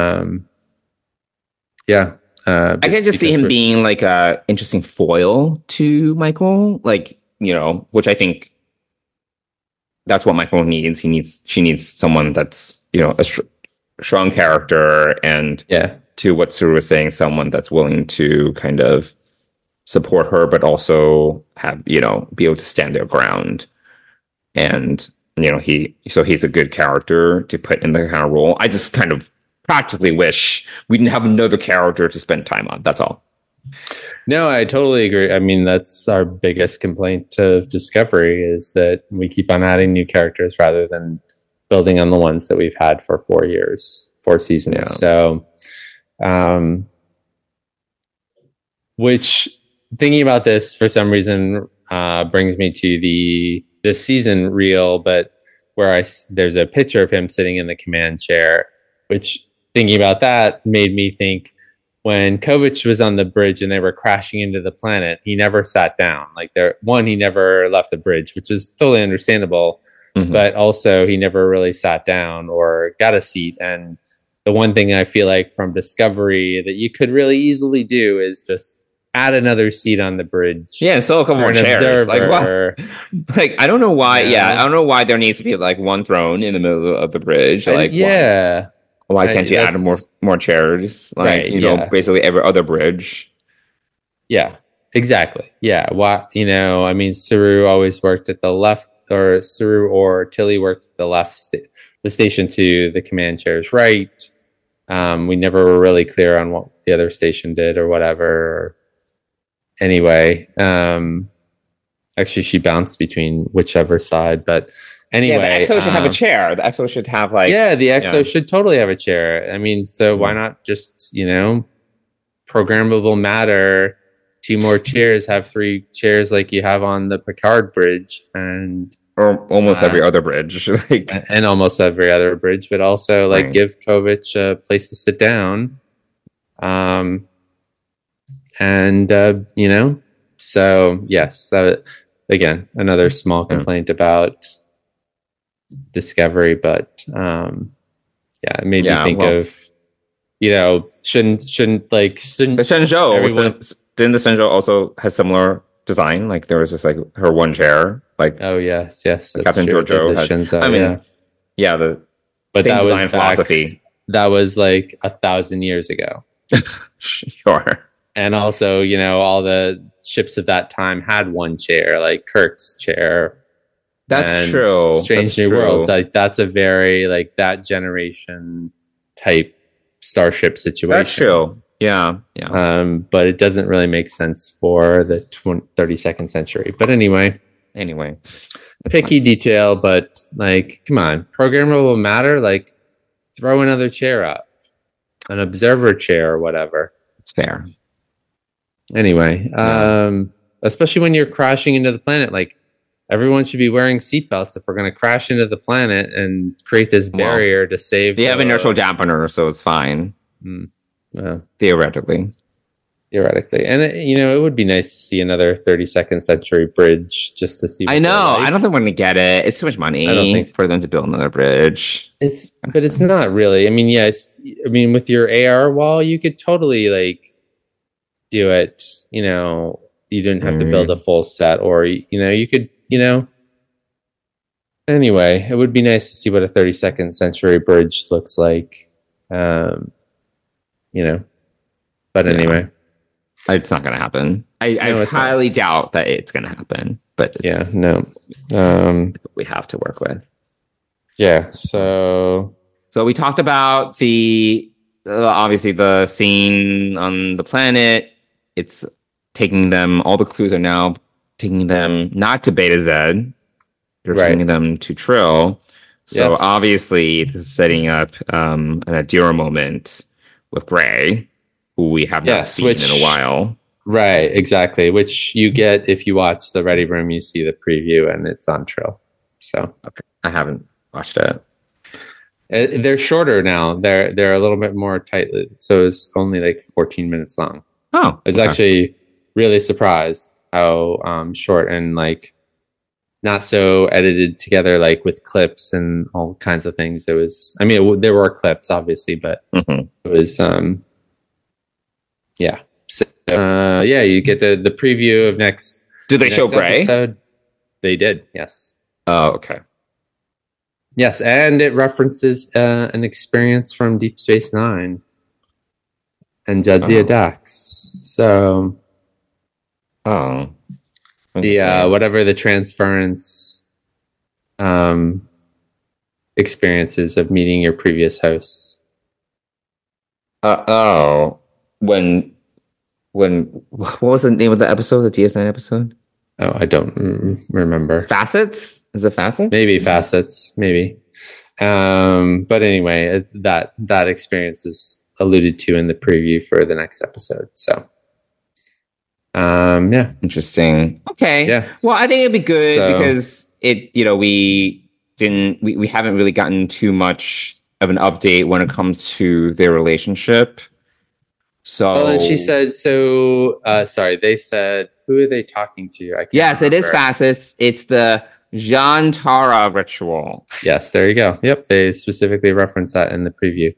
yeah. I can just see him being like a interesting foil to Michael, which I think that's what Michael needs. She needs someone that's, a strong character, and to what Saru was saying, someone that's willing to kind of support her, but also have, be able to stand their ground. And, he's a good character to put in the kind of role. I just kind of practically wish we didn't have another character to spend time on. That's all. No, I totally agree. I mean, that's our biggest complaint of Discovery, is that we keep on adding new characters rather than building on the ones that we've had for 4 seasons. Yeah. So, which, thinking about this for some reason, brings me to this season reel, but where there's a picture of him sitting in the command chair, which, thinking about that, made me think, when Kovich was on the bridge and they were crashing into the planet, he never sat down. He never left the bridge, which is totally understandable. But also he never really sat down or got a seat. And the one thing I feel like from Discovery that you could really easily do is just add another seat on the bridge. Yeah, so a couple more chairs. I don't know why. Yeah, I don't know why there needs to be one throne in the middle of the bridge. Why can't you add more chairs? Basically every other bridge. Yeah, exactly. Yeah. Why? I mean, Saru always worked at the left, or Saru or Tilly worked at the left, the station to the command chair's right. We never were really clear on what the other station did or whatever. Anyway, actually, she bounced between whichever side, but. Anyway, the EXO should have a chair. The EXO should have the EXO should totally have a chair. I mean, so why not just programmable matter, 2 more chairs, have 3 chairs like you have on the Picard bridge, or almost every other bridge, and almost every other bridge, but also give Kovich a place to sit down, So yes, that again another small complaint about Discovery, but it made me think of shouldn't the Shenzhou didn't the Shenzhou also have similar design? There was just her one chair, oh yes, Captain Giorgio had. Shenzhou, but same design philosophy. That was 1,000 years ago. Sure. And also, all the ships of that time had one chair, like Kirk's chair. That's true. Strange New Worlds, that's a very that generation type starship situation. That's true. Yeah. But it doesn't really make sense for the 32nd century. But anyway, picky detail. But come on, programmable matter. Throw another chair up, an observer chair or whatever. It's fair. Anyway, especially when you're crashing into the planet, everyone should be wearing seatbelts if we're going to crash into the planet and create this barrier to save. They have inertial dampener, so it's fine. Theoretically. And it would be nice to see another 32nd century bridge just to see. I know. I don't think we're going to get it. It's too much money for them to build another bridge. But it's not really. I mean, yes. I mean, with your AR wall, you could totally do it. You didn't have to build a full set, or you could. Anyway, it would be nice to see what a 32nd century bridge looks like. But anyway, it's not going to happen. I highly doubt that it's going to happen. But we have to work with. Yeah. So we talked about obviously the scene on the planet. It's taking them. All the clues are now taking them not to Beta Z. They're taking them to Trill. So obviously this is setting up an Adira moment with Gray, who we have not seen in a while. Right, exactly. Which you get if you watch the Ready Room, you see the preview and it's on Trill. So okay. I haven't watched it. They're shorter now. They're a little bit more tightly. So it's only like 14 minutes long. Oh, I was actually really surprised how short and like not so edited together, like with clips and all kinds of things. It was, I mean, there were clips obviously, but it was, yeah. So, yeah, you get the preview of next. Do they show Gray? Episode. They did, yes. Oh, okay. Yes, and it references an experience from Deep Space Nine and Jadzia Dax. So, the whatever the transference experiences of meeting your previous hosts. When what was the name of the episode? The DS9 episode? Oh, I don't remember. Facets? Is it Facets? Maybe Facets. Maybe. But anyway, that experience is alluded to in the preview for the next episode. So, yeah, interesting. Okay. Yeah. Well, I think it'd be good because we haven't really gotten too much of an update when it comes to their relationship. So, and she said, sorry, they said, who are they talking to? Yes, remember. It is Facets. It's the Zhantara ritual. Yes, there you go. Yep, they specifically referenced that in the preview.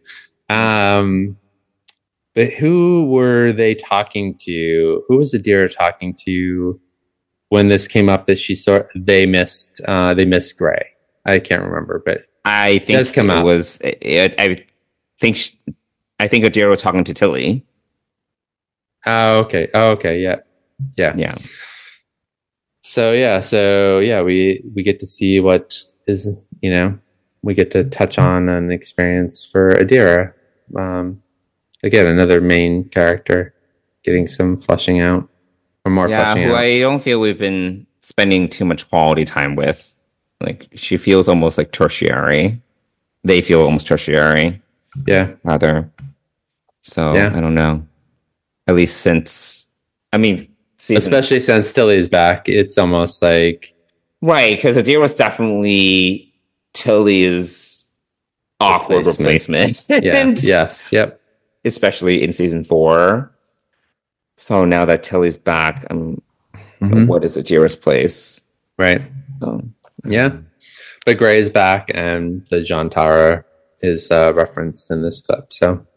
But who were they talking to? Who was Adira talking to when this came up that they missed Gray? I can't remember, but I think it was. I think Adira was talking to Tilly. Oh, okay. Yeah. So we get to see what is, we get to touch on an experience for Adira. Again, another main character getting some fleshing out or more fleshing out. I don't feel we've been spending too much quality time with. Like, she feels almost like tertiary. They feel almost tertiary. Yeah. Rather. So, I don't know. At least since, especially since Tilly's back, it's almost like... Right, because Adira was definitely Tilly's awkward replacement. Yeah, yes, yep. Especially in season 4. So now that Tilly's back, what is Adira's place? Right. Yeah. But Gray's back and the Zhantara is referenced in this clip. So,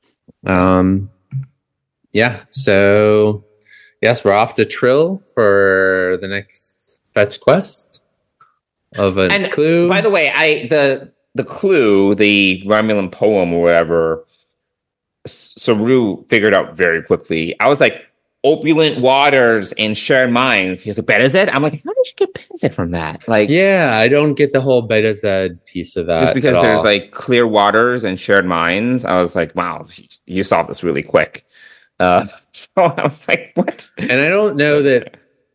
yeah. So, yes, we're off to Trill for the next fetch quest of a clue. By the way, the clue, the Romulan poem or whatever, Saru figured out very quickly. I was like, opulent waters and shared minds. He was like, Betazed? I'm like, how did you get Betazed from that? Like, yeah, I don't get the whole Betazed piece of that. Just because there's like clear waters and shared minds. I was like, wow, you solved this really quick. So I was like, what? And I don't know that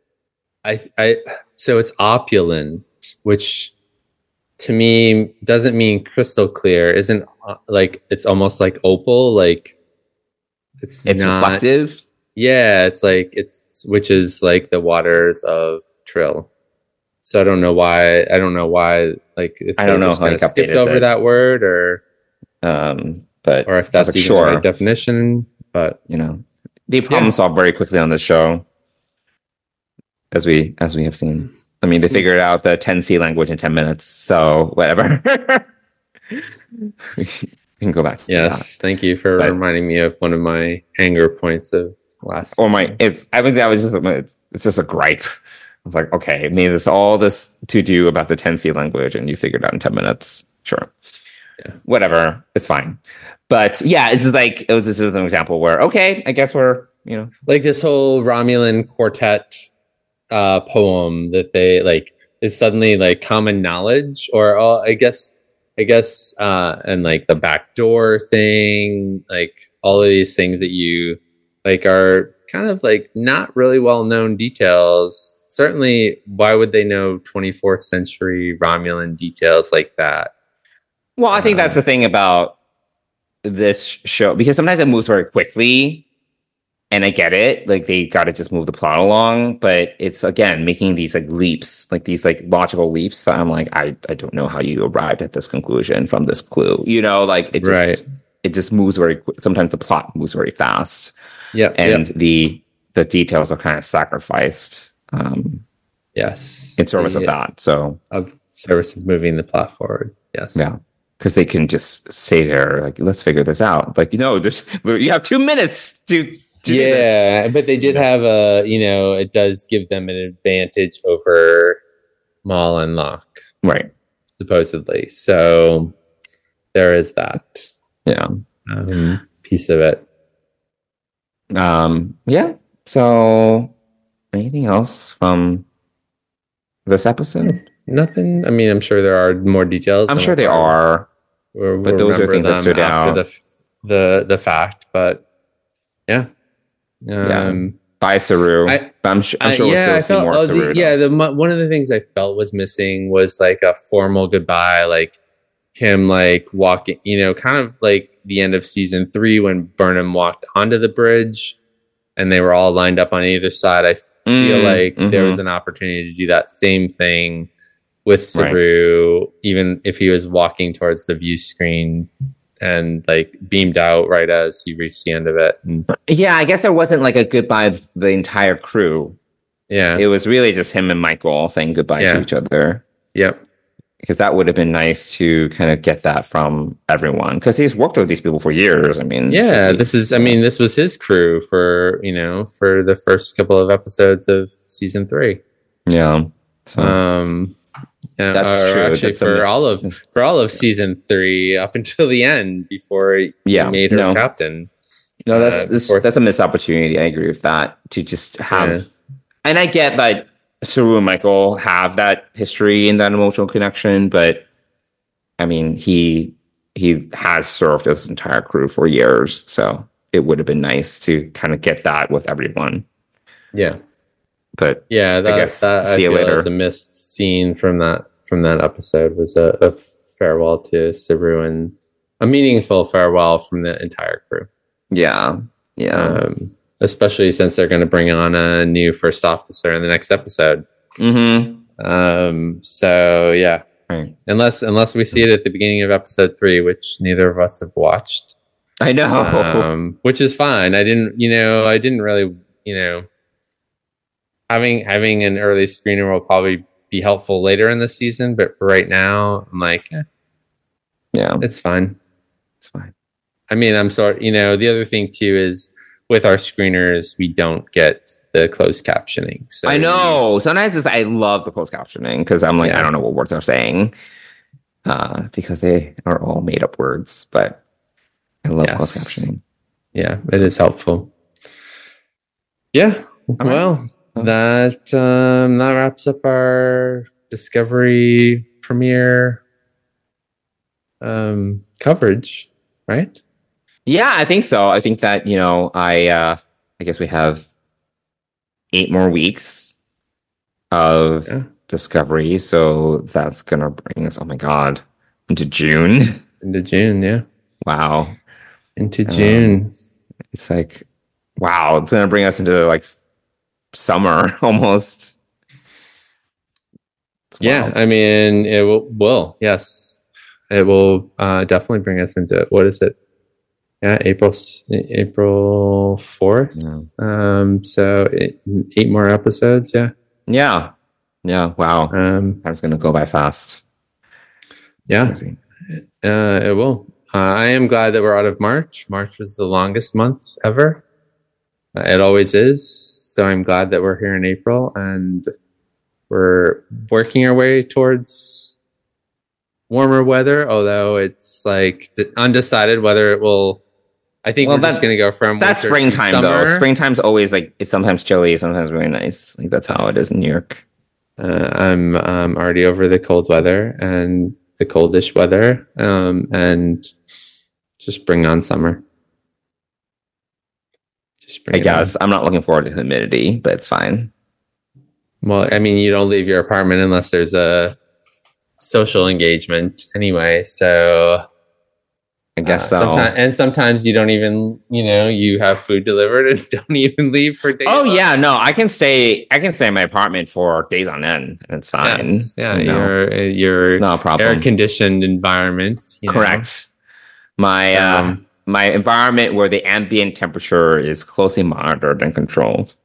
so it's opulent, which to me doesn't mean crystal clear. Isn't like, it's almost like opal, like it's not reflective. Yeah, it's like which is like the waters of Trill. So I don't know why. Like, if I don't know how they skipped over that word, or or if that's even the right definition. But they problem solve very quickly on this show, as we have seen. I mean, they figured out the 10C language in 10 minutes. So whatever. We can go back. Yes, thank you for reminding me of one of my anger points of last. Or it's just a gripe. I was like, okay, there's all this to do about the 10C language, and you figured it out in 10 minutes. Sure. Yeah. Whatever. It's fine. But yeah, this is an example where, okay, I guess we're, like this whole Romulan quartet poem that they like is suddenly like common knowledge, or I guess, and like the backdoor thing, like all of these things that you like are kind of like not really well-known details. Certainly, why would they know 24th century Romulan details like that? Well, I think that's the thing about this show, because sometimes it moves very quickly, And I get it, like they got to just move the plot along, but it's again making these like leaps, like these like logical leaps that I'm like, I don't know how you arrived at this conclusion from this clue, you know, like it just moves very quick. Sometimes the plot moves very fast, and the details are kind of sacrificed, yes, in service of that. So of service of moving the plot forward, yes, yeah. Because they can just stay there, like, let's figure this out. Like, you have 2 minutes to yeah, but they did have it does give them an advantage over Maul and Locke, right? Supposedly, so there is that, piece of it. Yeah. So, anything else from this episode? Nothing. I mean, I'm sure there are more details. I'm sure there are, but those are things that stood out. The fact, but yeah. By Saru. I'm sure we'll still see more Saru. One of the things I felt was missing was like a formal goodbye, like him like walking, kind of like the end of season 3 when Burnham walked onto the bridge and they were all lined up on either side. I feel like there was an opportunity to do that same thing with Saru, even if he was walking towards the view screen and like beamed out right as he reached the end of it. Yeah, I guess there wasn't like a goodbye of the entire crew. Yeah. It was really just him and Michael saying goodbye to each other. Yep. Because that would have been nice to kind of get that from everyone. Because he's worked with these people for years. I mean, this was his crew for the first couple of episodes of season 3. Yeah. So. That's true. Actually, for all of season 3 up until the end before he made her captain. No, that's a missed opportunity. I agree with that. To just have, and I get that Saru and Michael have that history and that emotional connection, but I mean, he has served this entire crew for years, so it would have been nice to kind of get that with everyone. Yeah. But I guess see you later. As a missed scene from that episode was a farewell to Saru and a meaningful farewell from the entire crew. Yeah. Especially since they're going to bring on a new first officer in the next episode. So yeah, right. Unless we see it at the beginning of episode 3, which neither of us have watched. I know, which is fine. I didn't really. Having an early screener will probably be helpful later in the season, but for right now, I'm like, it's fine. It's fine. I mean, I'm sorry. The other thing too is with our screeners, we don't get the closed captioning. So I know. Sometimes I love the closed captioning because I'm like, I don't know what words they're saying because they are all made up words, but I love closed captioning. Yeah, it is helpful. Yeah. Well. That wraps up our Discovery premiere coverage, right? Yeah, I think so. I think that I guess we have 8 more weeks of Discovery, so that's gonna bring us. Oh my god, into June. Into June, yeah. Wow. Into June. It's like, wow. It's gonna bring us into like summer almost. Yeah, I mean it will yes, it will definitely bring us into, what is it, April 4th. So 8 more episodes. Yeah, wow. Time's gonna go by fast. It will. I am glad that we're out of March. March was the longest month ever. It always is. So I'm glad that we're here in April and we're working our way towards warmer weather, although it's like undecided whether it will. I think we're just going to go from that's springtime though. Springtime's always like, it's sometimes chilly, sometimes really nice. Like that's how it is in New York. I'm already over the cold weather and the coldish weather, and just bring on summer. I guess I'm not looking forward to humidity, but it's fine. Well, I mean, you don't leave your apartment unless there's a social engagement anyway. So I guess so. Sometimes you don't even, you have food delivered and don't even leave for days. Oh yeah, no, I can stay in my apartment for days on end. It's fine. Yes. Yeah, your it's not a problem. Air conditioned environment. Correct. My my environment where the ambient temperature is closely monitored and controlled.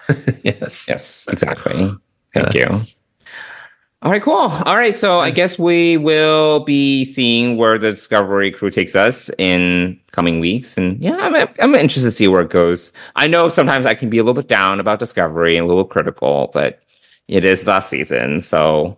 Yes, exactly. Thank you. All right, cool. All right, so I guess we will be seeing where the Discovery crew takes us in coming weeks, and yeah, I'm interested to see where it goes. I know sometimes I can be a little bit down about Discovery and a little critical, but it is last season, so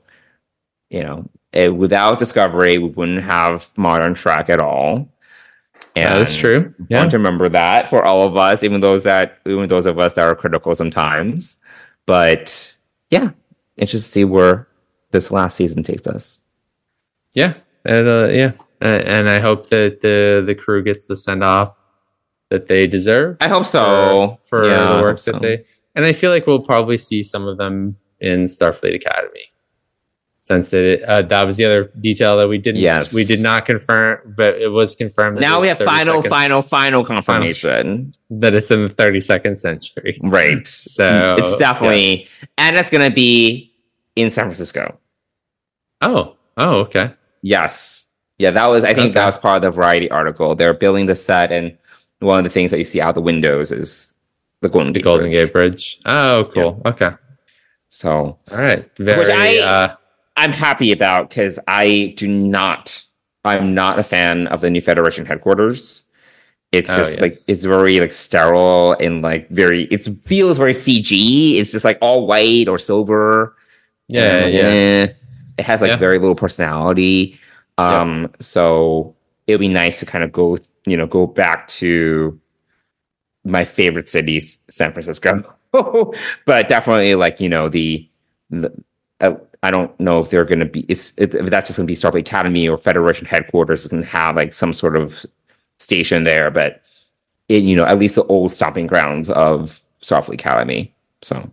without Discovery, we wouldn't have Modern Trek at all. And that's true. I want to remember that for all of us, even those of us that are critical sometimes. But yeah, interested to see where this last season takes us. Yeah, and and I hope that the crew gets the send off that they deserve. I hope so for the work that they. And I feel like we'll probably see some of them in Starfleet Academy, since that was the other detail that we didn't. Yes. We did not confirm, but it was confirmed. That now we have final confirmation that it's in the 32nd century. Right. So it's definitely, and it's going to be in San Francisco. Oh, okay. Yes. Yeah, that was, I think that was part of the Variety article. They're building the set, and one of the things that you see out the windows is the Golden Gate Bridge. Oh, cool. Yeah. Okay. So, all right. Which I'm happy about, because I'm not a fan of the new Federation headquarters. It's just like, it's very like sterile and like it feels very CG. It's just like all white or silver. It has like very little personality. So it'll be nice to kind of go back to my favorite city, San Francisco. But definitely like, I don't know if they're going to be, if that's just going to be Starfleet Academy or Federation headquarters is going to have like some sort of station there, but at least the old stomping grounds of Starfleet Academy. So.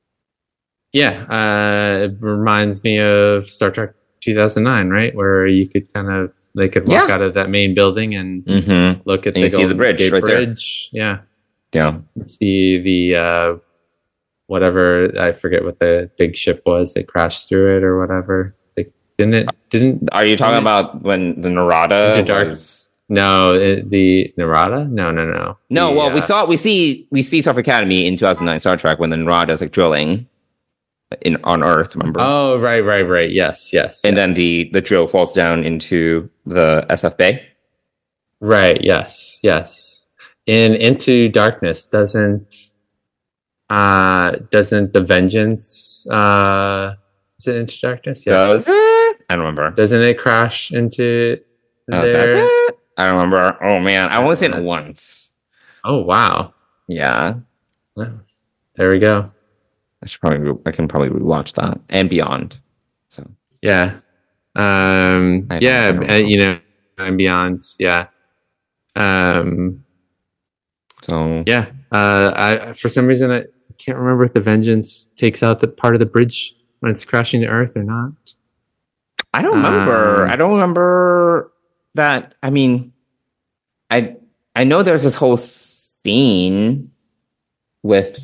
Yeah, it reminds me of Star Trek 2009, right? Where you could they could walk out of that main building and look at the bridge right bridge. There. Yeah. See the whatever, I forget what the big ship was. They crashed through it or whatever. Are you talking about when the Narada was? No, the Narada? No. No, well, we see Starfleet Academy in 2009 Star Trek when the Narada is like drilling on Earth, remember? Oh, right. Yes. And then the drill falls down into the SF Bay. Right, yes. In Into Darkness, doesn't the Vengeance is it Into Darkness? Yes. Does it? I don't remember. Doesn't it crash into there? Does it? I don't remember. Oh man, I only seen it once. Oh wow. Yeah. Well, there we go. I can probably rewatch that and beyond. So yeah, and beyond. Yeah. So yeah. I for some reason I can't remember if the Vengeance takes out the part of the bridge when it's crashing to Earth or not. I don't remember. I don't remember that. I mean, I know there's this whole scene with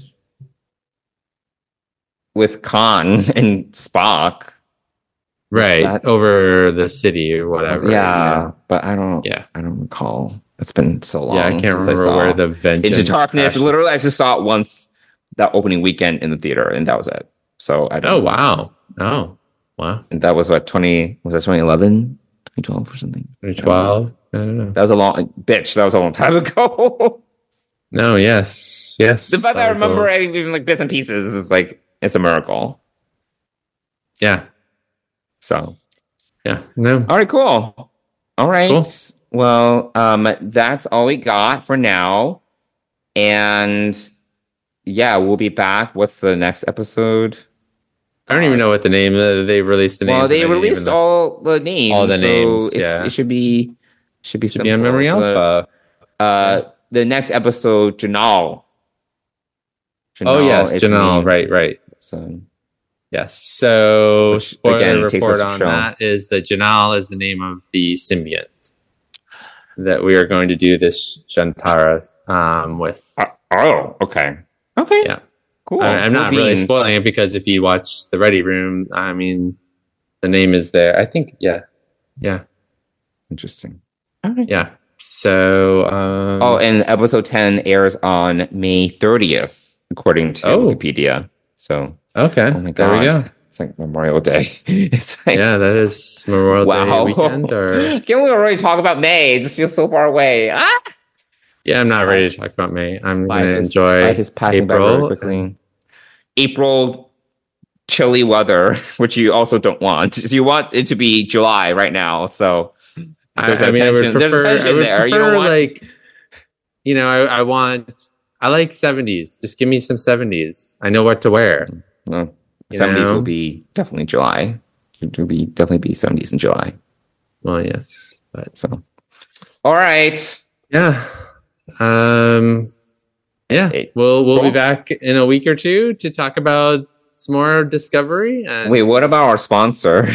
Khan and Spock, right, over the city or whatever. Yeah, but I don't recall. It's been so long. Yeah, I can't remember where the Vengeance Into Darkness. Literally, I just saw it once that opening weekend in the theater, and that was it. So I don't. Oh wow! Oh wow! And that was what 2011, 2012 or something. 2012. I don't know. That was a long time ago. No. Yes. The fact that I remember even like bits and pieces is like. It's a miracle. Yeah. So. Yeah. No. All right. Cool. All right. Cool. Well, that's all we got for now. And yeah, we'll be back. What's the next episode? I don't even know what the name. They released the name. Well, they released all the names. All the names. It should be on Memory Alpha. The next episode, Janal. Oh yes, Janal. Right. So, yes. So, spoiler report on that is that Janal is the name of the symbiont. that we are going to do this Shantara with. Okay. Yeah. Cool. I'm not really spoiling it because if you watch the Ready Room, I mean, the name is there. I think, yeah. Interesting. Okay. Yeah. So, and episode 10 airs on May 30th, according to Wikipedia. So, okay. Oh my God. There we go. It's like Memorial Day. It's like, that is Memorial Day weekend. Or can't we already talk about May? It just feels so far away. Yeah, I'm not ready to talk about May. I'm going to enjoy life is passing April by very quickly. April chilly weather, which you also don't want. You want it to be July right now. So there's a tension there. You don't want I like 70s. Just give me some 70s. I know what to wear. 70s will be definitely July. It will be definitely be 70s in July. Well, yes. But so all right. Yeah. We'll be back in a week or two to talk about some more Discovery. Wait, what about our sponsor?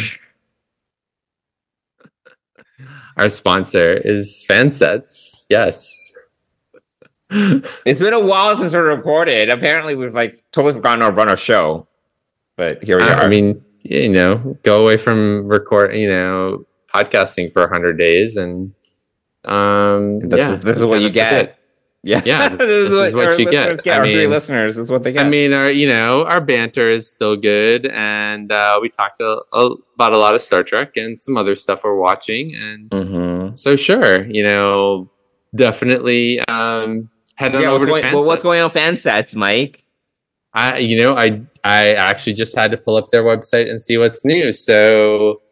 Our sponsor is Fansets. Yes. It's been a while since we recorded. Apparently, we've totally forgotten to run our show. But here we are. I mean, go away from podcasting for 100 days, and this is what you get. Yeah, this is what you get. Our three listeners is what they get. I mean, our banter is still good, and we talked about a lot of Star Trek and some other stuff we're watching, and so sure, definitely head on over to Fansets. Well, what's going on Fansets, Mike? I actually just had to pull up their website and see what's new. So,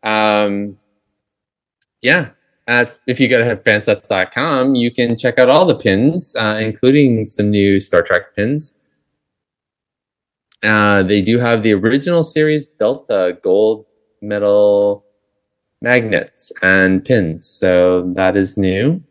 if you go to fansets.com, you can check out all the pins, including some new Star Trek pins. They do have the original series Delta gold medal magnets and pins, so that is new.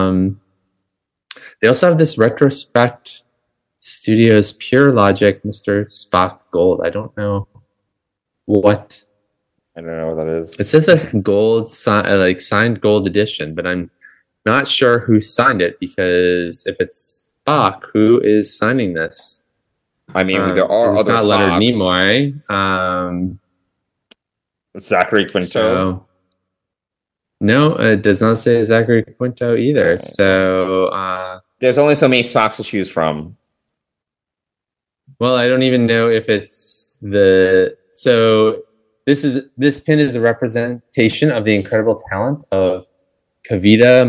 They also have this Retrospect Studios Pure Logic Mr. Spock Gold. I don't know what that is. It says a gold signed gold edition, but I'm not sure who signed it, because if it's Spock, who is signing this? I mean, there are other not Spocks. Leonard Nimoy. Zachary Quinto. So, no, it does not say Zachary Quinto either. So there's only so many Spocks to choose from. Well, I don't even know if it's this pin is a representation of the incredible talent of Kavita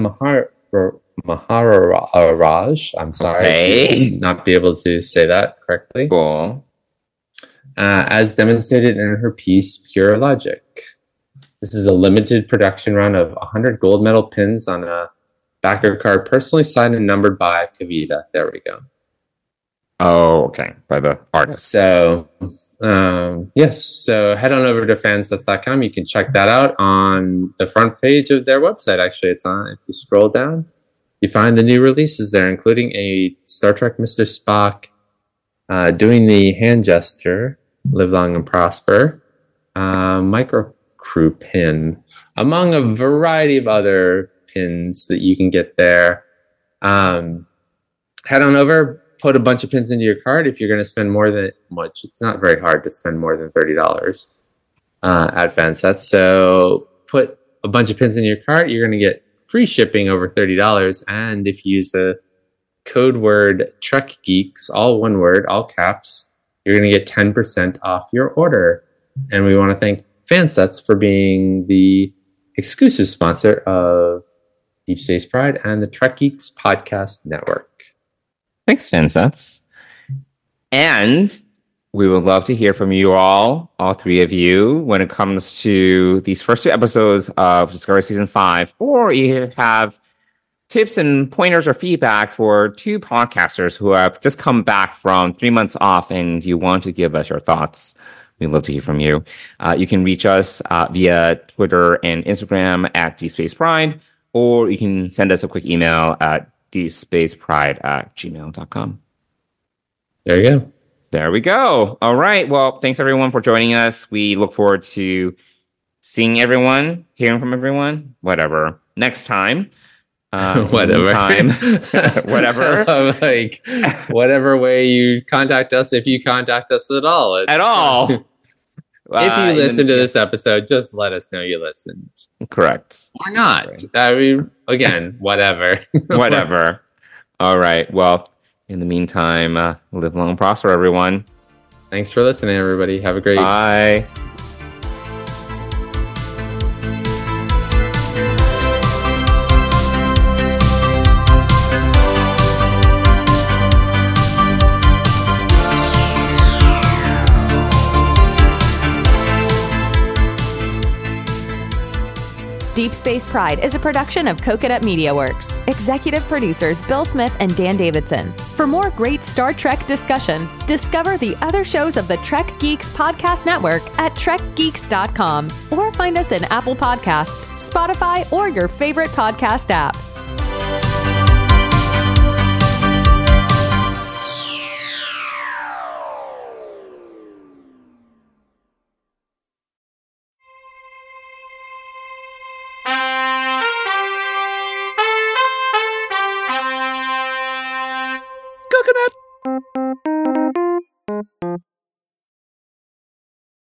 Maharaj. I'm sorry, not be able to say that correctly. Cool. As demonstrated in her piece, Pure Logic. This is a limited production run of 100 gold medal pins on a backer card, personally signed and numbered by Kavita. There we go. Oh, okay. By the artist. So, yes. So head on over to fansets.com. You can check that out on the front page of their website. Actually, it's on. If you scroll down, you find the new releases there, including a Star Trek Mr. Spock doing the hand gesture, live long and prosper, micro crew pin, among a variety of other pins that you can get there. Head on over. Put a bunch of pins into your cart if you're going to spend more than much. It's not very hard to spend more than $30 at Fansets. So put a bunch of pins in your cart. You're going to get free shipping over $30. And if you use the code word Trek Geeks, all one word, all caps, you're going to get 10% off your order. And we want to thank Fansets for being the exclusive sponsor of Deep Space Pride and the Trek Geeks Podcast Network. Thanks, Fansets. And we would love to hear from you all three of you, when it comes to these first two episodes of Discovery Season 5, or you have tips and pointers or feedback for two podcasters who have just come back from 3 months off and you want to give us your thoughts. We'd love to hear from you. You can reach us via Twitter and Instagram at DSpacePride, or you can send us a quick email at deepspacepride@gmail.com. There you go. There we go. All right. Well, thanks everyone for joining us. We look forward to seeing everyone, hearing from everyone, whatever, next time. Whatever. Whatever. Like, whatever way you contact us, if you contact us at all. At all. If you listen to this episode, just let us know you listened. Correct. Or not. Right. I mean, again, whatever. Whatever. All right. Well, in the meantime, live long and prosper, everyone. Thanks for listening, everybody. Have a great Bye. Deep Space Pride is a production of Coconut Media Works. Executive producers Bill Smith and Dan Davidson. For more great Star Trek discussion, discover the other shows of the Trek Geeks Podcast Network at trekgeeks.com or find us in Apple Podcasts, Spotify, or your favorite podcast app.